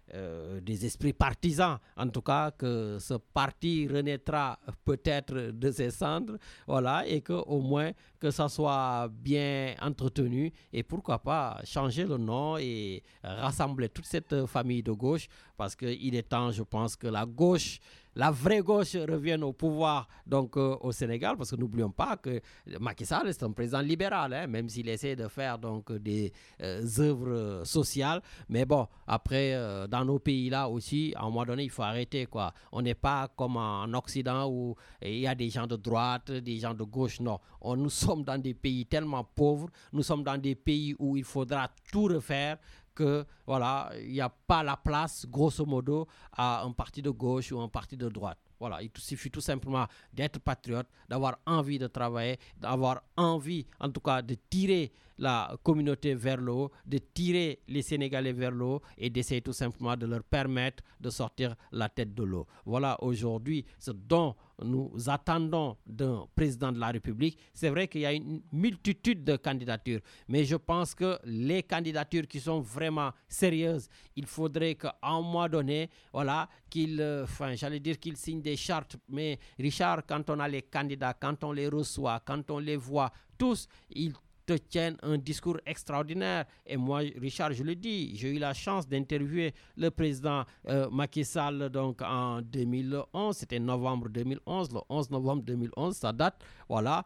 des esprits partisans, en tout cas que ce parti renaîtra peut-être de ses cendres, voilà, et que au moins que ça soit bien entretenu et pourquoi pas changer le nom et rassembler toute cette famille de gauche, parce qu'il est temps, je pense, que la gauche, la vraie gauche revienne au pouvoir donc au Sénégal, parce que n'oublions pas que Macky Sall est un président libéral, hein, même s'il essaie de faire donc des œuvres sociales, mais bon, après dans nos pays là aussi, à un moment donné, il faut arrêter quoi. On n'est pas comme en Occident où il y a des gens de droite, des gens de gauche, non. Nous sommes dans des pays tellement pauvres, nous sommes dans des pays où il faudra tout refaire, que voilà, il n'y a pas la place, grosso modo, à un parti de gauche ou un parti de droite. Voilà, il suffit tout simplement d'être patriote, d'avoir envie de travailler, d'avoir envie, en tout cas, de tirer la communauté vers le haut, de tirer les Sénégalais vers le haut et d'essayer tout simplement de leur permettre de sortir la tête de l'eau. Voilà aujourd'hui ce dont nous attendons d'un président de la République. C'est vrai qu'il y a une multitude de candidatures, mais je pense que les candidatures qui sont vraiment sérieuses, il faudrait qu'à un moment donné, voilà, j'allais dire qu'ils signent des chartes, mais Richard, quand on a les candidats, quand on les reçoit, quand on les voit, tous, ils te tiennent un discours extraordinaire. Et moi, Richard, je le dis, j'ai eu la chance d'interviewer le président Macky Sall donc en 2011, c'était novembre 2011, le 11 novembre 2011, ça date, voilà,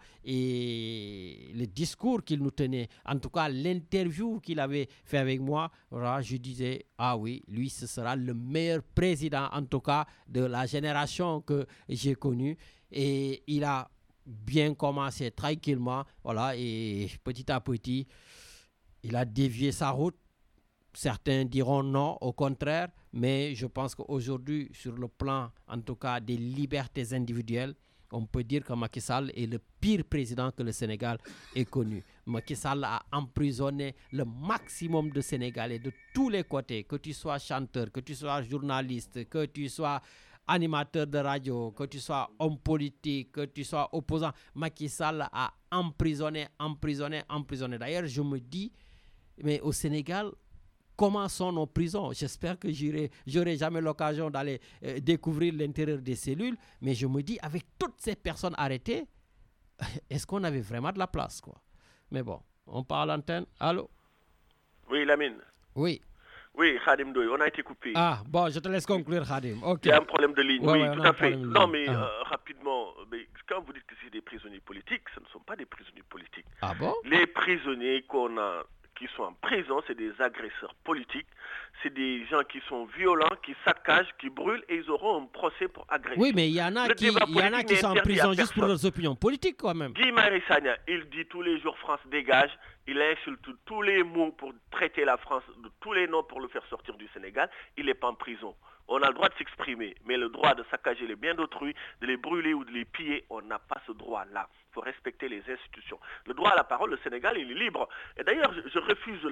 et le discours qu'il nous tenait, en tout cas l'interview qu'il avait fait avec moi, voilà, je disais, ah oui, lui, ce sera le meilleur président, en tout cas, de la génération que j'ai connue, et il a bien commencé tranquillement, voilà, et petit à petit, il a dévié sa route. Certains diront non, au contraire, mais je pense qu'aujourd'hui, sur le plan, en tout cas, des libertés individuelles, on peut dire que Macky Sall est le pire président que le Sénégal ait connu. Macky Sall a emprisonné le maximum de Sénégalais de tous les côtés, que tu sois chanteur, que tu sois journaliste, que tu sois animateur de radio, que tu sois homme politique, que tu sois opposant. Macky Sall a emprisonné. D'ailleurs, je me dis, mais au Sénégal, comment sont nos prisons? J'espère que j'aurai jamais l'occasion d'aller découvrir l'intérieur des cellules, mais je me dis, avec toutes ces personnes arrêtées, est-ce qu'on avait vraiment de la place, quoi? Mais bon, on parle à l'antenne. Allô? Oui, Lamine. Oui. Oui, Khadim Doy, on a été coupé. Ah, bon, je te laisse conclure, Khadim. Okay. Il y a un problème de ligne, ouais, oui, tout à fait. Non, mais rapidement, mais quand vous dites que c'est des prisonniers politiques, ce ne sont pas des prisonniers politiques. Ah bon? Les prisonniers qui sont en prison, c'est des agresseurs politiques, c'est des gens qui sont violents, qui saccagent, qui brûlent, et ils auront un procès pour agression. Oui, mais il y en a qui sont en prison juste pour leurs opinions politiques, quand même. Guy Marius Sagna, il dit tous les jours France dégage, il insulte tous les mots pour traiter la France de tous les noms pour le faire sortir du Sénégal, il n'est pas en prison. On a le droit de s'exprimer, mais le droit de saccager les biens d'autrui, de les brûler ou de les piller, on n'a pas ce droit-là. Il faut respecter les institutions. Le droit à la parole, le Sénégal, il est libre. Et d'ailleurs, je refuse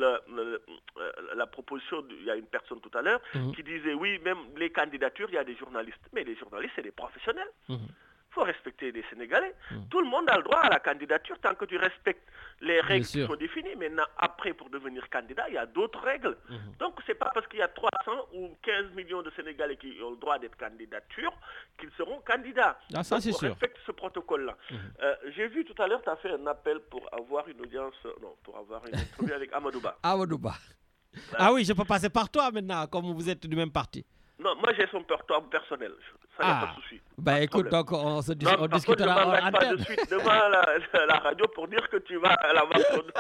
la proposition, il y a une personne tout à l'heure qui disait, oui, même les candidatures, il y a des journalistes. Mais les journalistes, c'est des professionnels. Il faut respecter les Sénégalais. Tout le monde a le droit à la candidature tant que tu respectes les règles qui sont définies. Maintenant, après, pour devenir candidat, il y a d'autres règles. Donc, ce n'est pas parce qu'il y a 300 ou 15 millions de Sénégalais qui ont le droit d'être candidature qu'ils seront candidats. Ah, ça, c'est sûr. On respecte ce protocole-là. J'ai vu tout à l'heure, tu as fait un appel pour avoir une audience, pour avoir une entrevue avec Amadouba. Amadouba. Ah oui, je peux passer par toi maintenant, comme vous êtes du même parti. Non, moi j'ai son portable personnel. Ça, n'y a pas de souci. Ben écoute, donc on discutera en antenne. Pas de suite devant la radio pour dire que tu vas à la vente.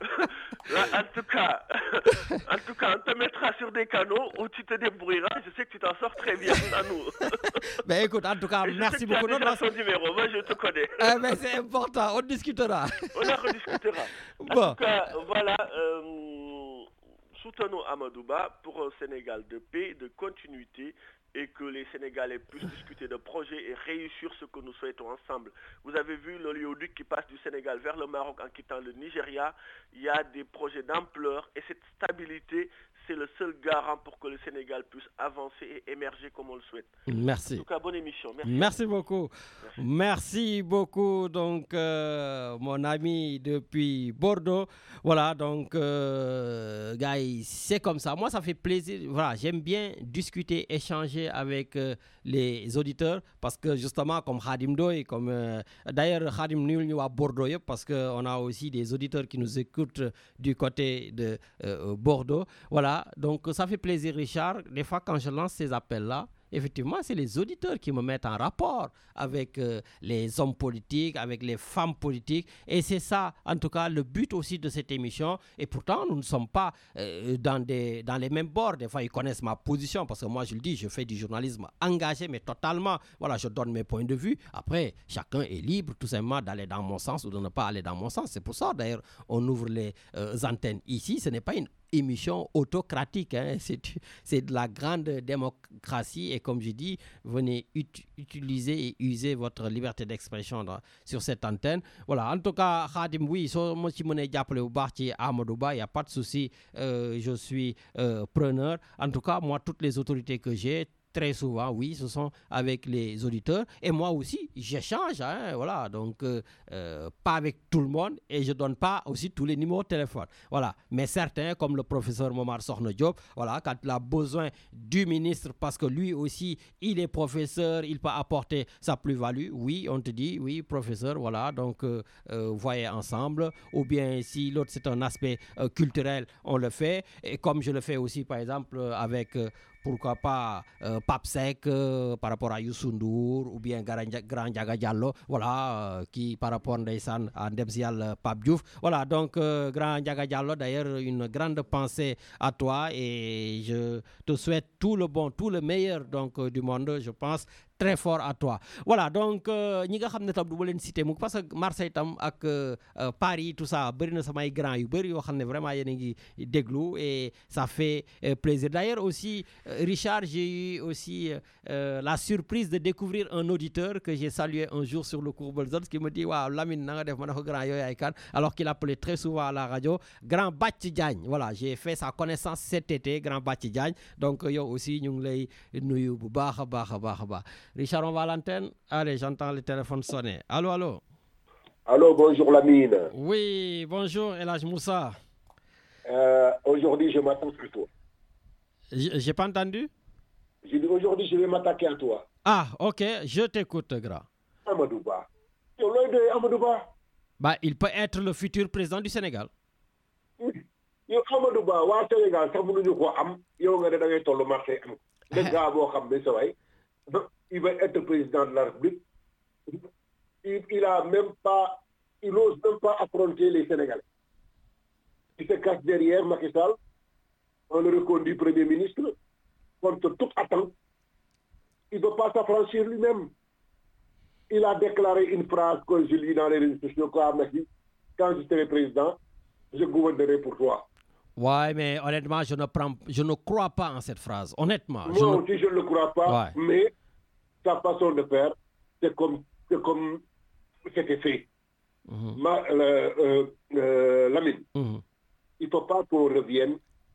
En tout cas, on te mettra sur des canaux où tu te débrouilleras. Je sais que tu t'en sors très bien à nous. Ben écoute, en tout cas, merci beaucoup. Tu as son numéro, moi je te connais. Mais c'est important, on discutera. On en rediscutera. Bon. En tout cas, voilà. Soutenons Amadouba pour un Sénégal de paix, de continuité, et que les Sénégalais puissent discuter de projets et réussir ce que nous souhaitons ensemble. Vous avez vu l'oléoduc qui passe du Sénégal vers le Maroc en quittant le Nigeria. Il y a des projets d'ampleur et cette stabilité, c'est le seul garant pour que le Sénégal puisse avancer et émerger comme on le souhaite. Merci. En tout cas, bonne émission. Merci beaucoup. Merci beaucoup, donc, mon ami depuis Bordeaux. Voilà, donc, gars, c'est comme ça. Moi, ça fait plaisir. Voilà, j'aime bien discuter, échanger avec les auditeurs parce que, justement, comme Khadim Doy, d'ailleurs, Khadim Nul nous à Bordeaux, parce qu'on a aussi des auditeurs qui nous écoutent du côté de Bordeaux. Voilà, donc ça fait plaisir, Richard. Des fois, quand je lance ces appels-là, effectivement, c'est les auditeurs qui me mettent en rapport avec les hommes politiques, avec les femmes politiques. Et c'est ça, en tout cas, le but aussi de cette émission. Et pourtant, nous ne sommes pas dans les mêmes bords. Des fois, ils connaissent ma position parce que moi, je le dis, je fais du journalisme engagé, mais totalement. Voilà, je donne mes points de vue. Après, chacun est libre, tout simplement, d'aller dans mon sens ou de ne pas aller dans mon sens. C'est pour ça, d'ailleurs, on ouvre les antennes ici. Ce n'est pas une émission autocratique, hein. C'est de la grande démocratie et comme je dis, venez utiliser et user votre liberté d'expression sur cette antenne. Voilà, en tout cas, Khadim, oui, moi si je suis appelé au bar à Amadouba, il n'y a pas de souci, je suis preneur. En tout cas, moi, toutes les autorités que j'ai, très souvent, oui, ce sont avec les auditeurs. Et moi aussi, j'échange, hein, voilà. Donc, pas avec tout le monde et je ne donne pas aussi tous les numéros de téléphone. Voilà. Mais certains, comme le professeur Momar Sokhna Diop, voilà, quand il a besoin du ministre, parce que lui aussi, il est professeur, il peut apporter sa plus-value. Oui, on te dit, oui, professeur, voilà. Donc, voyez ensemble. Ou bien, si l'autre, c'est un aspect culturel, on le fait. Et comme je le fais aussi, par exemple, avec... pourquoi pas Pape Seck par rapport à Youssou Ndour ou bien Grand Ndiaga Diallo, voilà, qui par rapport à Ndebzial Pape Diouf. Voilà, donc Grand Ndiaga Diallo, d'ailleurs, une grande pensée à toi et je te souhaite tout le bon, tout le meilleur donc, du monde, je pense. Très fort à toi. Voilà, donc ñi nga xam ne tam du ma leen cité mu parce que Marseille tam ak Paris tout ça bëri na samay grand yu bëri yoo xam ne vraiment yéen a ngi déglu et ça fait plaisir. D'ailleurs aussi Richard, j'ai eu aussi la surprise de découvrir un auditeur que j'ai salué un jour sur le Courbelzone qui me dit waaw Lamine na nga def ma ne ko grand yooyu ay kan alors qu'il appelait très souvent à la radio Grand Bathie Diagne. Voilà, j'ai fait sa connaissance cet été, Grand Bathie Diagne. Donc yow aussi ñu ngi lay nuyu bu baax a baax a baax a baax. Richard, on va à l'antenne. Allez, j'entends le téléphone sonner. Allô, allô. Allô, bonjour Lamine. Oui, bonjour Elhaj Moussa. Aujourd'hui, je m'attaque à toi. J'ai pas entendu? J'ai dit aujourd'hui, je vais m'attaquer à toi. Ah, ok, je t'écoute, grand. Amadouba. Amadouba. Bah, il peut être le futur président du Sénégal. Yo Amadouba, wa Sénégal, ça mënuñu ko am. Yow nga da ngay tollu marché am. Le gars boo xam ne sa way. Il va être président de la République. Il n'ose même pas affronter les Sénégalais. Il se cache derrière Macky Sall. On le reconduit Premier ministre. Contre toute attente. Il ne peut pas s'affranchir lui-même. Il a déclaré une phrase que je lis dans les réseaux sociaux. Quand je serai président, je gouvernerai pour toi. Ouais, mais honnêtement, je ne crois pas en cette phrase. Honnêtement. Moi aussi, je ne le crois pas. Ouais. Mais sa façon de faire, c'est comme c'était fait. Lamine, il ne faut pas qu'on revienne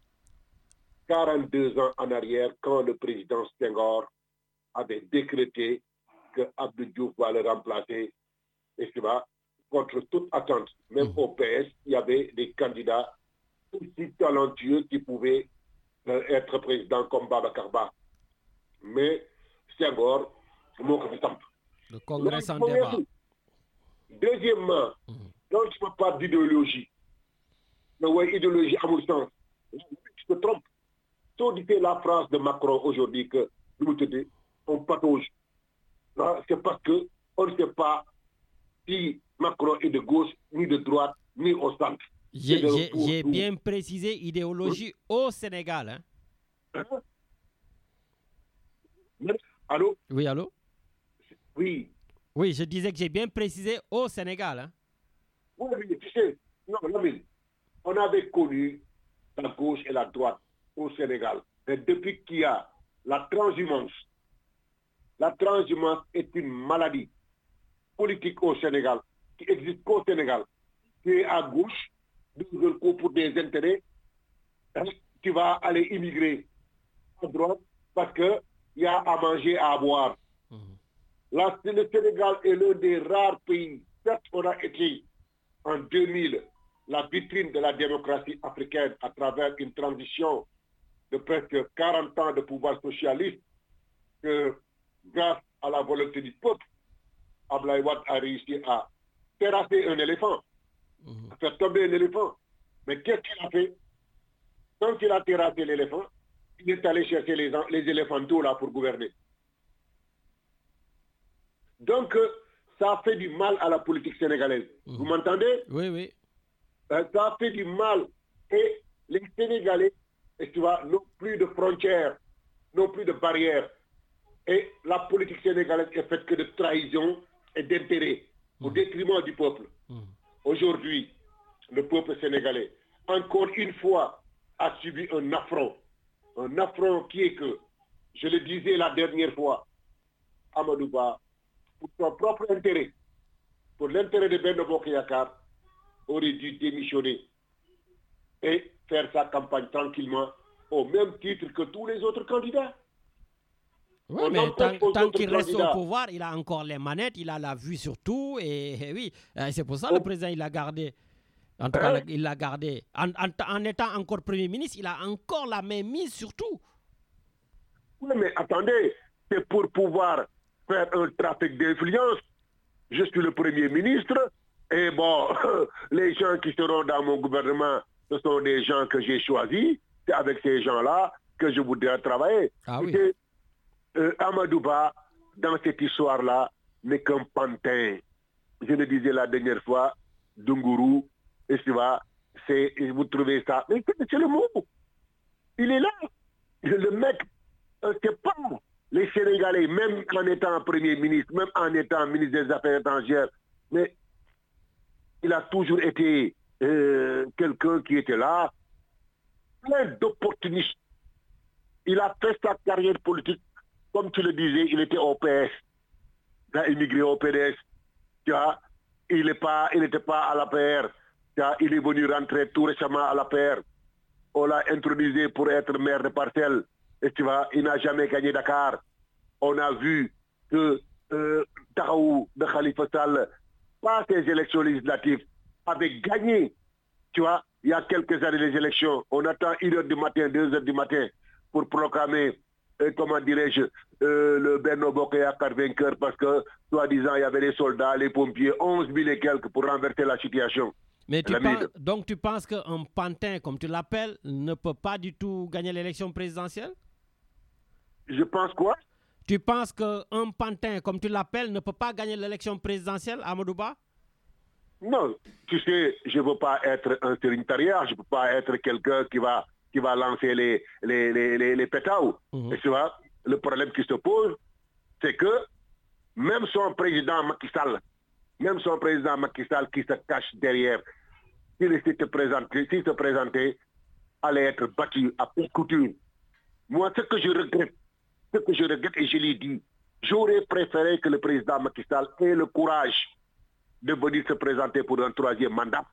42 ans en arrière quand le président Senghor avait décrété que Abdou Diouf va le remplacer, et contre toute attente. Même au PS, il y avait des candidats aussi talentueux qui pouvaient être président comme Babacar Ba. Mais Senghor, le Congrès sans débat. Deuxièmement, donc tu ne parles pas d'idéologie. Mais ouais, idéologie à mon sens. Tu te trompes. Tu dis la phrase de Macron aujourd'hui que nous te disons, on patauge. C'est parce qu'on ne sait pas si Macron est de gauche, ni de droite, ni au centre. J'ai bien précisé idéologie au Sénégal. Hein? Allô? Oui, allô? Oui. Oui, je disais que j'ai bien précisé au Sénégal. Hein? Oui, mais tu sais, non, on avait connu la gauche et la droite au Sénégal. Mais depuis qu'il y a la transhumance est une maladie politique au Sénégal, qui existe qu'au Sénégal, qui est à gauche, pour des intérêts tu vas aller immigrer à droite parce qu'il y a à manger, à boire. Là, le Sénégal est l'un des rares pays. Certes, on a été en 2000 la vitrine de la démocratie africaine à travers une transition de presque 40 ans de pouvoir socialiste que, grâce à la volonté du peuple, Abdoulaye Wade a réussi à terrasser un éléphant, à faire tomber un éléphant. Mais qu'est-ce qu'il a fait? Quand il a terrassé l'éléphant, il est allé chercher les éléphantaux là pour gouverner. Donc, ça a fait du mal à la politique sénégalaise. Vous m'entendez? Oui, oui. Ça a fait du mal. Et les Sénégalais, tu vois, n'ont plus de frontières, n'ont plus de barrières. Et la politique sénégalaise est faite que de trahison et d'intérêt au détriment du peuple. Aujourd'hui, le peuple sénégalais, encore une fois, a subi un affront. Un affront qui est que, je le disais la dernière fois, Amadou Ba, pour son propre intérêt, pour l'intérêt de Benno Bokk Yakaar, aurait dû démissionner et faire sa campagne tranquillement au même titre que tous les autres candidats. Oui, mais tant qu'il reste au pouvoir, il a encore les manettes, il a la vue sur tout, et oui, c'est pour ça que le président, il l'a gardé. En tout cas, il l'a gardé. En étant encore Premier ministre, il a encore la main mise sur tout. Oui, mais attendez, c'est pour pouvoir faire un trafic d'influence. Je suis le Premier ministre, et bon, les gens qui seront dans mon gouvernement, ce sont des gens que j'ai choisis. C'est avec ces gens-là que je voudrais travailler. Ah oui. Amadou Ba, dans cette histoire-là, n'est qu'un pantin. Je le disais la dernière fois, Dunguru, et tu vois, vous trouvez ça. Mais c'est le mot. Il est là. Le mec, c'est pas les Sénégalais, même en étant Premier ministre, même en étant ministre des Affaires étrangères, mais il a toujours été quelqu'un qui était là, plein d'opportunistes. Il a fait sa carrière politique, comme tu le disais, il était au PS. Il a immigré au PDS. Tu vois, il n'était pas à la PR. Tu vois, il est venu rentrer tout récemment à la PR. On l'a introduit pour être maire de parcelle. Et tu vois, il n'a jamais gagné Dakar. On a vu que Tahaou de Khalifa Sall, pas ses élections législatives, avait gagné. Tu vois, il y a quelques années les élections. On attend 1h du matin, 2h du matin pour proclamer, comment dirais-je, le Benno Bokk Yakaar vainqueur parce que, soi-disant, il y avait les soldats, les pompiers, 11 000 et quelques pour renverser la situation. Mais donc tu penses qu'un pantin, comme tu l'appelles, ne peut pas du tout gagner l'élection présidentielle? Je pense quoi? Tu penses qu'un pantin, comme tu l'appelles, ne peut pas gagner l'élection présidentielle, Amadou Ba? Non, tu sais, je ne veux pas être un sérénitaire, je ne peux pas être quelqu'un qui va lancer les pétaos. Et tu vois, le problème qui se pose, c'est que même son président Macky Sall qui se cache derrière, s'il se présentait, allait être battu à pleine couture. Moi, ce que je regrette, et je l'ai dit, j'aurais préféré que le président Macky Sall ait le courage de venir se présenter pour un 3e mandat.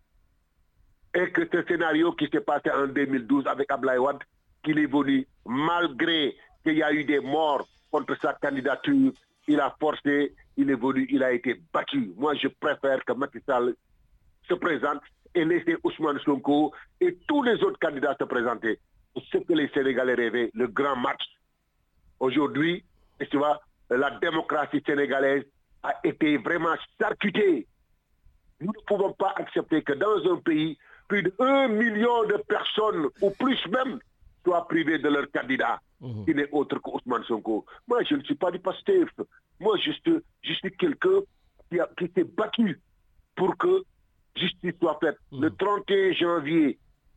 Et que ce scénario qui s'est passé en 2012 avec Abdoulaye Wade, qu'il est venu, malgré qu'il y a eu des morts contre sa candidature, il a forcé, il est venu, il a été battu. Moi, je préfère que Macky Sall se présente et laisser Ousmane Sonko et tous les autres candidats se présenter. Ce que les Sénégalais rêvaient, le grand match. Aujourd'hui, tu vois, la démocratie sénégalaise a été vraiment charcutée. Nous ne pouvons pas accepter que dans un pays, plus de 1 million de personnes, ou plus même, soient privées de leur candidat, qui n'est autre qu'Ousmane Sonko. Moi, je ne suis pas du Pastef. Moi, je suis quelqu'un qui s'est battu pour que justice soit faite. Le 31 janvier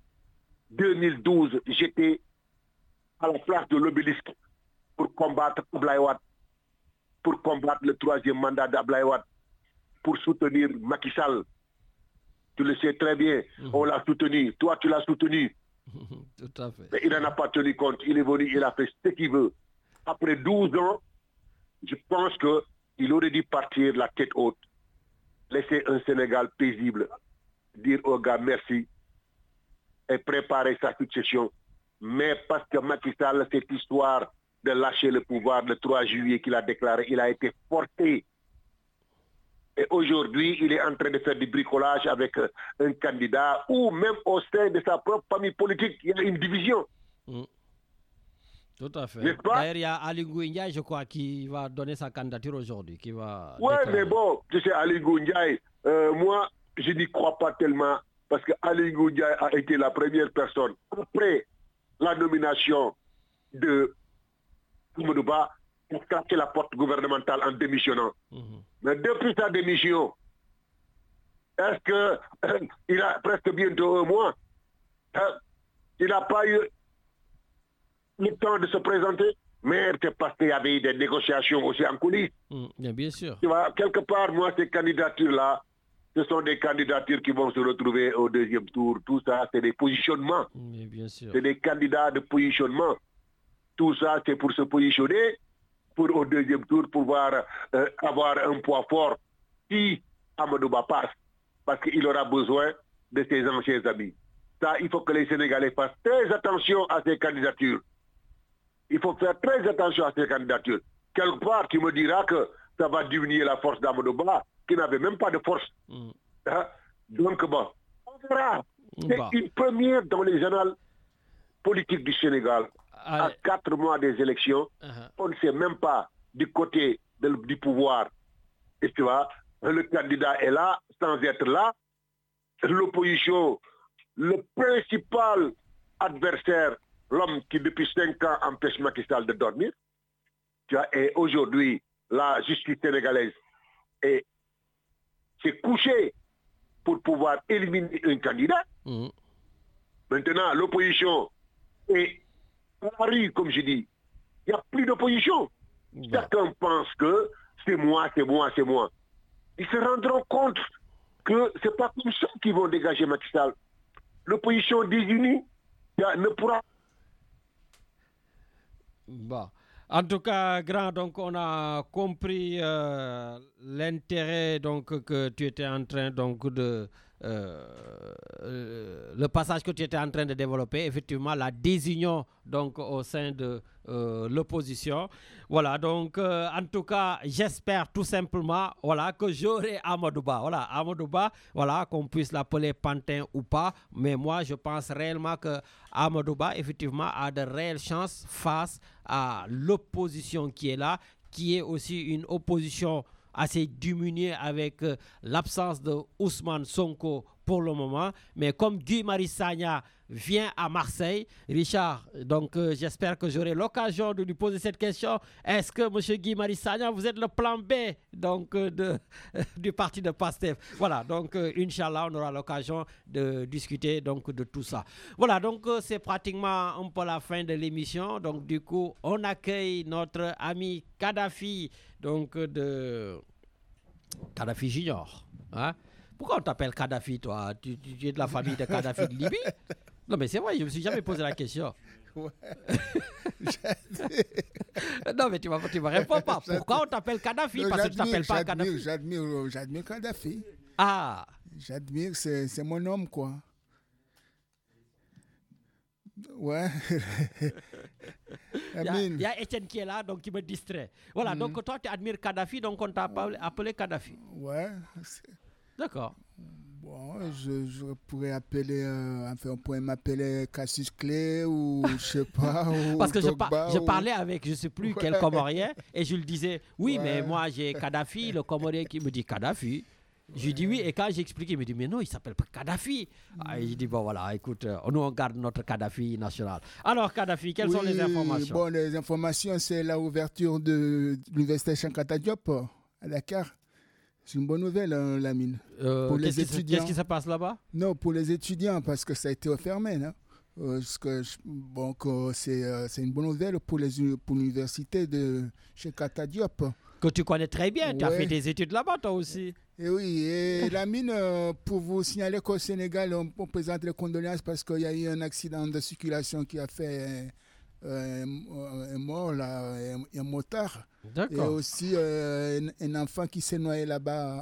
2012, j'étais à la place de l'Obélisque pour combattre Abdoulaye Wade, pour combattre le 3e mandat d'Abdoulaye Wade, pour soutenir Macky Sall. Tu le sais très bien, on l'a soutenu. Toi, tu l'as soutenu. Tout à fait. Mais il n'en a pas tenu compte. Il est venu, il a fait ce qu'il veut. Après 12 ans, je pense qu'il aurait dû partir la tête haute, laisser un Sénégal paisible, dire aux gars merci et préparer sa succession mais parce que Macky Sall, cette histoire de lâcher le pouvoir le 3 juillet qu'il a déclaré, il a été forcé. Et aujourd'hui, il est en train de faire du bricolage avec un candidat ou même au sein de sa propre famille politique, il y a une division. Tout à fait. N'est-ce pas? D'ailleurs, il y a Ali Ngouille, je crois, qui va donner sa candidature aujourd'hui. Oui, mais bon, tu sais, Ali Ngouille, moi, je n'y crois pas tellement parce que Ali Ngouille a été la première personne après la nomination de Amadouba pour casser la porte gouvernementale en démissionnant. Mais depuis sa démission, est-ce qu'il a presque bientôt un mois, il n'a pas eu le temps de se présenter, mais c'est parce qu'il y avait des négociations aussi en coulisses. Bien sûr. Tu vois, quelque part, moi, ces candidatures-là, ce sont des candidatures qui vont se retrouver au deuxième tour. Tout ça, c'est des positionnements. Bien sûr. C'est des candidats de positionnement. Tout ça, c'est pour se positionner pour au deuxième tour pouvoir avoir un poids fort si Amadouba passe, parce qu'il aura besoin de ses anciens amis. Ça, il faut que les Sénégalais fassent très attention à ces candidatures. Il faut faire très attention à ces candidatures. Quelque part, tu me diras que ça va diminuer la force d'Amadouba, qui n'avait même pas de force. Donc, bon, on verra. C'est une première dans les annales politiques du Sénégal. À 4 mois des élections, on ne sait même pas du côté du pouvoir. Et tu vois, le candidat est là, sans être là. L'opposition, le principal adversaire, l'homme qui depuis 5 ans empêche Macky Sall de dormir. Tu vois, et aujourd'hui, la justice sénégalaise s'est couchée pour pouvoir éliminer un candidat. Maintenant, l'opposition est Paris, comme je dis, il n'y a plus d'opposition. Chacun pense que c'est moi, c'est moi, c'est moi. Ils se rendront compte que ce n'est pas comme ça qu'ils vont dégager Macky Sall. L'opposition désunie ne pourra. Bon. En tout cas, Grand, donc on a compris l'intérêt donc que tu étais en train donc de le passage que tu étais en train de développer, effectivement la désunion donc au sein de l'opposition. Voilà, donc en tout cas, j'espère tout simplement voilà que j'aurai Amadouba. Voilà, Amadouba, voilà qu'on puisse l'appeler Pantin ou pas, mais moi je pense réellement que Amadouba effectivement a de réelles chances face à l'opposition qui est là, qui est aussi une opposition assez diminué avec l'absence de Ousmane Sonko pour le moment. Mais comme Guy Marius Sagna vient à Marseille, Richard, donc j'espère que j'aurai l'occasion de lui poser cette question. Est-ce que M. Guy Marius Sagna, vous êtes le plan B donc, du parti de PASTEF? Voilà, donc Inch'Allah, on aura l'occasion de discuter donc, de tout ça. Voilà, donc c'est pratiquement un peu la fin de l'émission. Donc du coup, on accueille notre ami Kadhafi, donc de Kadhafi Junior. Hein? Pourquoi on t'appelle Kadhafi, toi? Tu es de la famille de Kadhafi de Libye? Non, mais c'est vrai, je ne me suis jamais posé la question. Ouais. Non, mais tu me réponds pas. Pourquoi on t'appelle Kadhafi? Parce que tu t'appelles pas Kadhafi. J'admire Kadhafi. Ah. J'admire, c'est mon homme, quoi. Ouais. Il y a Etienne qui est là, donc qui me distrait. Voilà, donc toi tu admires Kadhafi, donc on t'a appelé Kadhafi. Ouais. D'accord. Bon, je pourrais appeler, enfin on pourrait m'appeler Cassius Clay ou je sais pas. Parce que je parlais avec je sais plus quel Comorien et je lui disais, oui, mais moi j'ai Kadhafi, le Comorien qui me dit Kadhafi. Je lui dis oui, et quand j'explique, il me dit mais non, il s'appelle pas Kadhafi. Je dis bon voilà, écoute, nous on garde notre Kadhafi national. Alors Kadhafi, quelles sont les informations? Bon, les informations, c'est la ouverture de l'université Cheikh Anta Diop à Dakar. C'est une bonne nouvelle, Lamine. Pour les étudiants. Qu'est-ce qui se passe là-bas? Non, pour les étudiants, parce que ça a été fermé. Donc c'est une bonne nouvelle pour l'université de Cheikh Anta Diop. Que tu connais très bien, tu as fait des études là-bas toi aussi. Et oui, et Lamine, pour vous signaler qu'au Sénégal, on présente les condoléances parce qu'il y a eu un accident de circulation qui a fait un mort, là, un motard. D'accord. Et aussi un enfant qui s'est noyé là-bas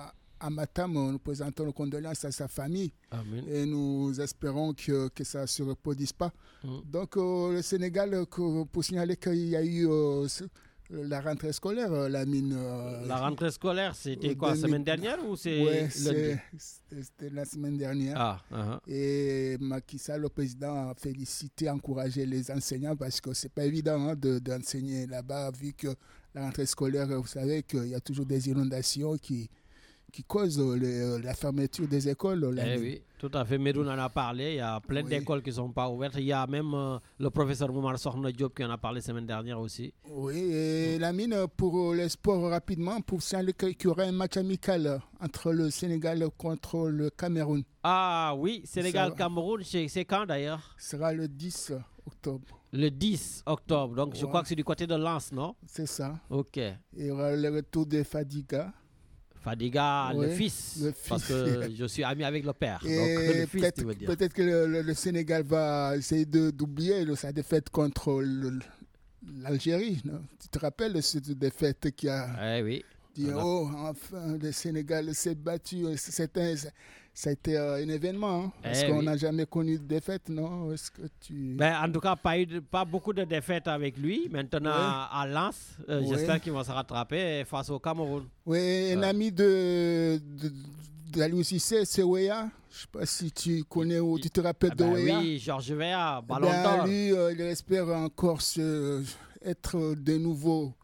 à Matam, nous présentons nos condoléances à sa famille. Amen. Et nous espérons que ça ne se reproduise pas. Donc, le Sénégal, pour signaler qu'il y a eu la rentrée scolaire, Lamine. La rentrée scolaire, c'était quoi, la semaine dernière ou c'est ouais, lundi? C'était la semaine dernière. Ah, Et Macky Sall, le président, a félicité, encouragé les enseignants parce que c'est pas évident d'enseigner là-bas, vu que la rentrée scolaire, vous savez qu'il y a toujours des inondations qui causent la fermeture des écoles. Oui, tout à fait. Medoun en a parlé. Il y a plein d'écoles qui ne sont pas ouvertes. Il y a même le professeur Moumar Sokhna Diop qui en a parlé la semaine dernière aussi. Oui, et Lamine, pour les sports rapidement, pour signaler qu'il y aura un match amical entre le Sénégal contre le Cameroun. Ah oui, Sénégal-Cameroun, c'est quand d'ailleurs? Ce sera le 10 octobre. Le 10 octobre, donc je crois que c'est du côté de Lens, non? C'est ça. Ok. Il y aura le retour de Fadiga. Fadiga, le fils, parce que je suis ami avec le père. Et donc le fils, tu veux dire. Peut-être que le Sénégal va essayer d'oublier sa défaite contre l'Algérie. Tu te rappelles de cette défaite qui a dit enfin, le Sénégal s'est battu. Ça a été un événement, parce qu'on n'a jamais connu de défaite, non? Est-ce que en tout cas, pas beaucoup de défaites avec lui. Maintenant, à Lens, j'espère qu'il va se rattraper face au Cameroun. Oui, un ami d'Aliou Cissé, c'est Weah. Je ne sais pas si tu connais ou tu te rappelles de Weah. Oui, Georges Weah, Ballon d'Or. Lui, il espère encore être de nouveau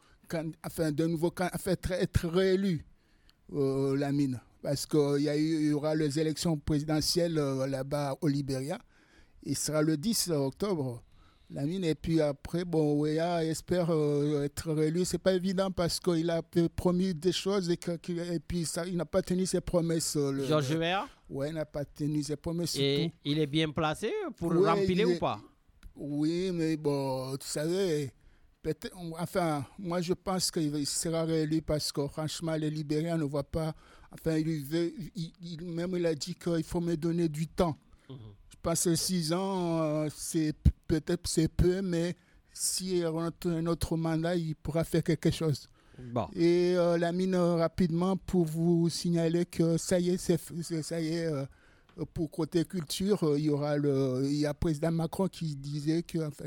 être réélu, Lamine. Parce qu'il y aura les élections présidentielles là-bas au Libéria. Il sera le 10 octobre, Lamine. Et puis après, Weah espère être réélu. Ce n'est pas évident parce qu'il a promis des choses et puis il n'a pas tenu ses promesses. Georges Weah? Oui, il n'a pas tenu ses promesses. Et il est bien placé pour remplir ou pas? Oui, mais bon, tu savais... Enfin, moi je pense qu'il sera réélu parce que franchement, les Libériens ne voient pas. Enfin, il a dit qu'il faut me donner du temps. Je pense que 6 ans, c'est peu, mais s'il rentre un autre mandat, il pourra faire quelque chose. Bon. Et Lamine, rapidement, pour vous signaler que ça y est, pour côté culture, il y a le président Macron qui disait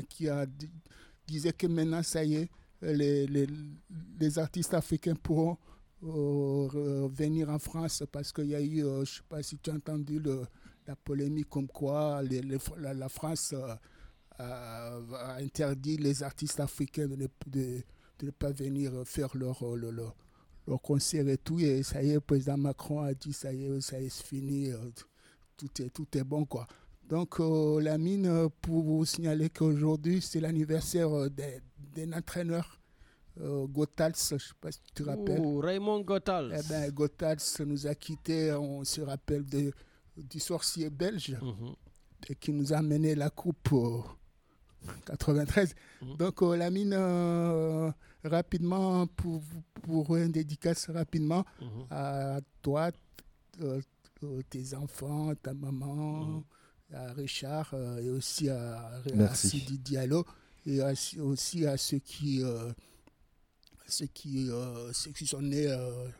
que maintenant, ça y est, les artistes africains pourront venir en France parce qu'il y a eu, je ne sais pas si tu as entendu la polémique comme quoi la France a interdit les artistes africains de ne pas venir faire leur concert et tout. Et ça y est, le président Macron a dit ça y est, c'est fini, tout est bon, quoi. Donc, Lamine, pour vous signaler qu'aujourd'hui, c'est l'anniversaire d'un entraîneur, Gothals, je ne sais pas si tu te rappelles. Raymond Gothals. Eh bien, Gothals nous a quittés, on se rappelle du sorcier belge et qui nous a mené la coupe 93. Donc, Lamine, rapidement, pour une dédicace rapidement à toi, tes enfants, ta maman, à Richard et aussi à Sidi Diallo et aussi à ceux qui sont nés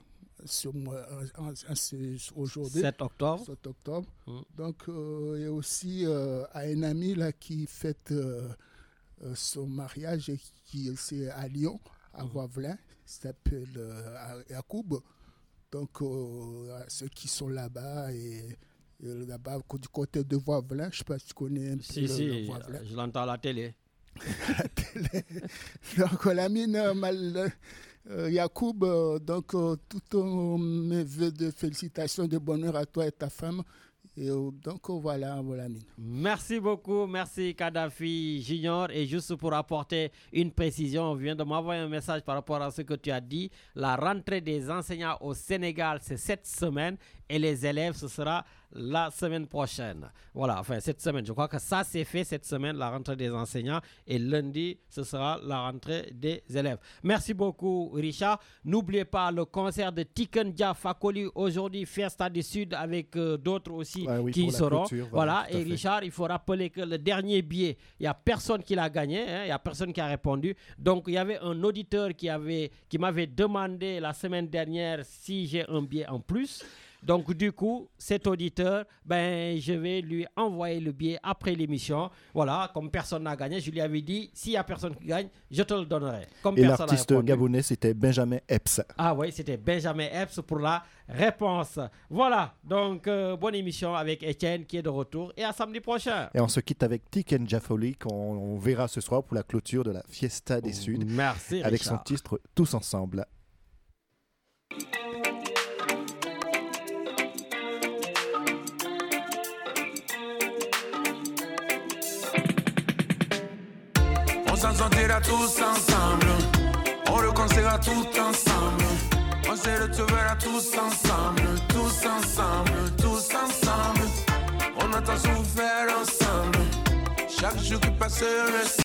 aujourd'hui. 7 octobre. Donc, et aussi à un ami là, qui fête son mariage et c'est à Lyon, à Voivelin, il s'appelle Yacoub. Donc, à ceux qui sont là-bas et là-bas, du côté de Voivelin, je ne sais pas si tu connais un peu le Voivelin. Je l'entends à la télé. Donc, Lamine Yacoub, donc, tous mes vœux de félicitations, de bonheur à toi et ta femme. Et donc, voilà, Lamine. Merci beaucoup, merci Kadhafi Junior. Et juste pour apporter une précision, on vient de m'envoyer un message par rapport à ce que tu as dit. La rentrée des enseignants au Sénégal, c'est cette semaine. Et les élèves, ce sera la semaine prochaine. Voilà, enfin cette semaine. Je crois que ça c'est fait cette semaine, la rentrée des enseignants. Et lundi, ce sera la rentrée des élèves. Merci beaucoup, Richard. N'oubliez pas le concert de Tiken Jah Fakoly aujourd'hui, Fiesta du Sud, avec d'autres aussi qui y seront. Clôture, voilà. Et Richard, il faut rappeler que le dernier billet, il n'y a personne qui l'a gagné, il n'y a personne qui a répondu. Donc, il y avait un auditeur qui m'avait demandé la semaine dernière si j'ai un billet en plus. Donc, du coup, cet auditeur, je vais lui envoyer le billet après l'émission. Voilà, comme personne n'a gagné, je lui avais dit, s'il n'y a personne qui gagne, je te le donnerai. Comme et l'artiste gabonais, c'était Benjamin Epps. Ah oui, c'était Benjamin Epps pour la réponse. Voilà, donc bonne émission avec Étienne qui est de retour. Et à samedi prochain. Et on se quitte avec Tiken Jah Fakoly qu'on verra ce soir pour la clôture de la Fiesta des Suds. Merci, avec Richard. son titre Tous Ensemble. On s'en sortira tous ensemble, on le construira tout ensemble, on se retrouvera tous ensemble, tous ensemble, tous ensemble, on entend souffrir ensemble, chaque jour qui passe reste.